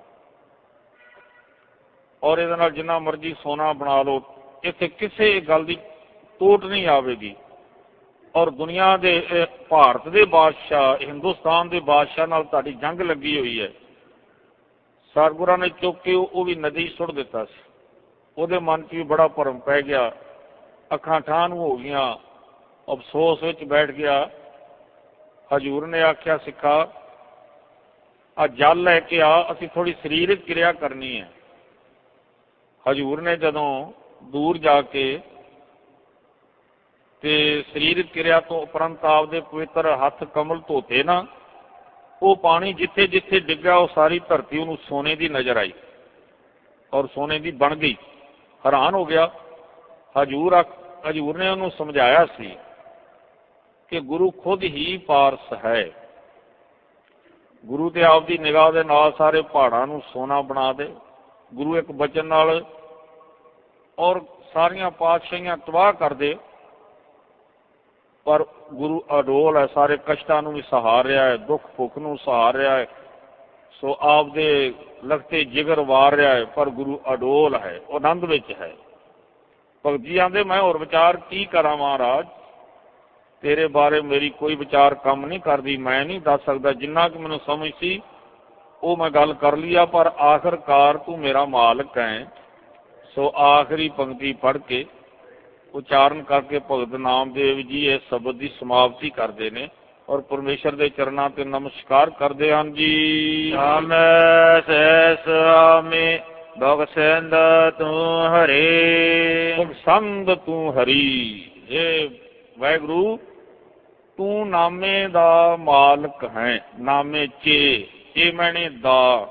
ਔਰ ਇਹਦੇ ਨਾਲ ਜਿੰਨਾ ਮਰਜ਼ੀ ਸੋਨਾ ਬਣਾ ਲਓ, ਇੱਥੇ ਕਿਸੇ ਗੱਲ ਦੀ ਟੋਟ ਨਹੀਂ ਆਵੇਗੀ। ਔਰ ਦੁਨੀਆ ਦੇ ਭਾਰਤ ਦੇ ਬਾਦਸ਼ਾਹ, ਹਿੰਦੁਸਤਾਨ ਦੇ ਬਾਦਸ਼ਾਹ ਨਾਲ ਤੁਹਾਡੀ ਜੰਗ ਲੱਗੀ ਹੋਈ ਹੈ। ਸਤਿਗੁਰਾਂ ਨੇ ਚੁੱਕ ਕੇ ਉਹ ਵੀ ਨਦੀ ਸੁੱਟ ਦਿੱਤਾ ਸੀ। ਉਹਦੇ ਮਨ 'ਚ ਵੀ ਬੜਾ ਭਰਮ ਪੈ ਗਿਆ, ਅੱਖਾਂ ਠਾਹ ਨੂੰ ਹੋ ਗਈਆਂ, ਅਫਸੋਸ ਵਿੱਚ ਬੈਠ ਗਿਆ। ਹਜ਼ੂਰ ਨੇ ਆਖਿਆ ਸਿੱਖਾ ਆ ਜਲ ਲੈ ਕੇ ਆ, ਅਸੀਂ ਥੋੜ੍ਹੀ ਸਰੀਰਕ ਕਿਰਿਆ ਕਰਨੀ ਹੈ। ਹਜ਼ੂਰ ਨੇ ਜਦੋਂ ਦੂਰ ਜਾ ਕੇ ਤੇ ਸਰੀਰਕ ਕਿਰਿਆ ਤੋਂ ਉਪਰੰਤ ਆਪਦੇ ਪਵਿੱਤਰ ਹੱਥ ਕਮਲ ਧੋਤੇ ਨਾ, ਉਹ ਪਾਣੀ ਜਿੱਥੇ ਜਿੱਥੇ ਡਿੱਗਾ ਉਹ ਸਾਰੀ ਧਰਤੀ ਉਹਨੂੰ ਸੋਨੇ ਦੀ ਨਜ਼ਰ ਆਈ, ਔਰ ਸੋਨੇ ਦੀ ਬਣ ਗਈ। ਹੈਰਾਨ ਹੋ ਗਿਆ। ਹਜ਼ੂਰ ਹਜ਼ੂਰ ਨੇ ਉਹਨੂੰ ਸਮਝਾਇਆ ਸੀ ਕਿ ਗੁਰੂ ਖੁਦ ਹੀ ਪਾਰਸ ਹੈ। ਗੁਰੂ ਤੇ ਆਪਦੀ ਨਿਗਾਹ ਦੇ ਨਾਲ ਸਾਰੇ ਪਹਾੜਾਂ ਨੂੰ ਸੋਨਾ ਬਣਾ ਦੇ। ਗੁਰੂ ਇੱਕ ਬਚਨ ਨਾਲ ਔਰ ਸਾਰੀਆਂ ਪਾਤਸ਼ਾਹੀਆਂ ਤਬਾਹ ਕਰ ਦੇ, ਪਰ ਗੁਰੂ ਅਡੋਲ ਹੈ, ਸਾਰੇ ਕਸ਼ਟਾਂ ਨੂੰ ਵੀ ਸਹਾਰ ਰਿਹਾ ਹੈ, ਦੁੱਖ ਭੁੱਖ ਨੂੰ ਸਹਾਰ ਰਿਹਾ ਹੈ। ਸੋ ਆਪਦੇ ਲਖਤੇ ਜਿਗਰ ਵਾਰ ਰਿਹਾ ਹੈ, ਪਰ ਗੁਰੂ ਅਡੋਲ ਹੈ, ਉਹ ਆਨੰਦ ਵਿੱਚ ਹੈ। ਭਗਤ ਜੀ ਆਂਦੇ ਮੈਂ ਹੋਰ ਵਿਚਾਰ ਕੀ ਕਰਾਂ ਮਹਾਰਾਜ, ਤੇਰੇ ਬਾਰੇ ਮੇਰੀ ਕੋਈ ਵਿਚਾਰ ਕੰਮ ਨਹੀਂ ਕਰਦੀ, ਮੈਂ ਨਹੀਂ ਦੱਸ ਸਕਦਾ। ਜਿੰਨਾ ਕਿ ਮੈਨੂੰ ਸਮਝ ਸੀ ਉਹ ਮੈਂ ਗੱਲ ਕਰ ਲਈ ਆ, ਪਰ ਆਖਰਕਾਰ ਤੂੰ ਮੇਰਾ ਮਾਲਕ ਹੈ। ਸੋ ਆਖਰੀ ਪੰਕਤੀ ਪੜ੍ਹ ਕੇ ਉਚਾਰਨ ਕਰਕੇ ਭਗਤ ਨਾਮਦੇਵ ਜੀ ਇਹ ਸ਼ਬਦ ਦੀ ਸਮਾਪਤੀ ਕਰਦੇ ਨੇ ਔਰ ਪਰਮੇਸ਼ਰ ਦੇ ਚਰਨਾਂ ਤੇ ਨਮਸਕਾਰ ਕਰਦੇ ਹਨ ਜੀ। ਆਮੈ ਸੈਸ ਆਮੇ ਬਖਸ਼ੰਦ ਤੂੰ ਹਰੀ, ਬਖਸ਼ੰਦ ਤੂੰ ਹਰੀ। ਇਹ ਵਾਹਿਗੁਰੂ ਤੂੰ ਨਾਮੇ ਦਾ ਮਾਲਕ ਹੈ, ਨਾਮੇ ਚੇ ਚੇ ਮੈਨੇ ਦਾ,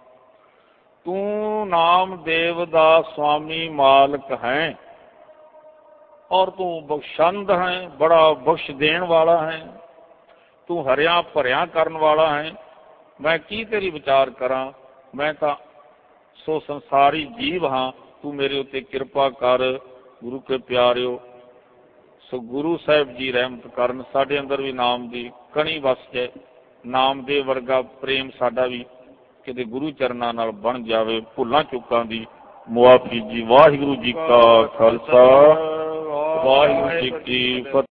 ਤੂੰ ਨਾਮਦੇਵ ਦਾ ਸਵਾਮੀ ਮਾਲਕ ਹੈ ਔਰ ਤੂੰ ਬਖਸ਼ੰਦ ਹੈ, ਬੜਾ ਬਖਸ਼ ਦੇਣ ਵਾਲਾ ਹੈ, ਤੂੰ ਹਰਿਆ ਭਰਿਆ ਕਰਨ ਵਾਲਾ ਹੈ। ਮੈਂ ਕੀ ਤੇਰੀ ਵਿਚਾਰ ਕਰਾਂ, ਮੈਂ ਤਾਂ ਸੋ ਸੰਸਾਰੀ ਜੀਵ ਹਾਂ, ਤੂੰ ਮੇਰੇ ਉੱਤੇ ਕਿਰਪਾ ਕਰ। ਗੁਰੂ ਕੇ ਪਿਆਰਿਓ, ਸੋ ਗੁਰੂ ਸਾਹਿਬ ਜੀ ਰਹਿਮਤ ਕਰਨ, ਸਾਡੇ ਅੰਦਰ ਵੀ ਨਾਮ ਦੀ ਕਣੀ ਵਸ ਜਾਏ, ਨਾਮ ਦੇ ਵਰਗਾ ਪ੍ਰੇਮ ਸਾਡਾ ਵੀ ਕਿਤੇ ਗੁਰੂ ਚਰਨਾਂ ਨਾਲ ਬਣ ਜਾਵੇ। ਭੁੱਲਾਂ ਚੁੱਕਾਂ ਦੀ ਮੁਆਫੀ ਜੀ। ਵਾਹਿਗੁਰੂ ਜੀ ਕਾ ਖਾਲਸਾ, ਵਾਹਿਗੁਰੂ ਜੀ ਕੀ ਫਤਿਹ।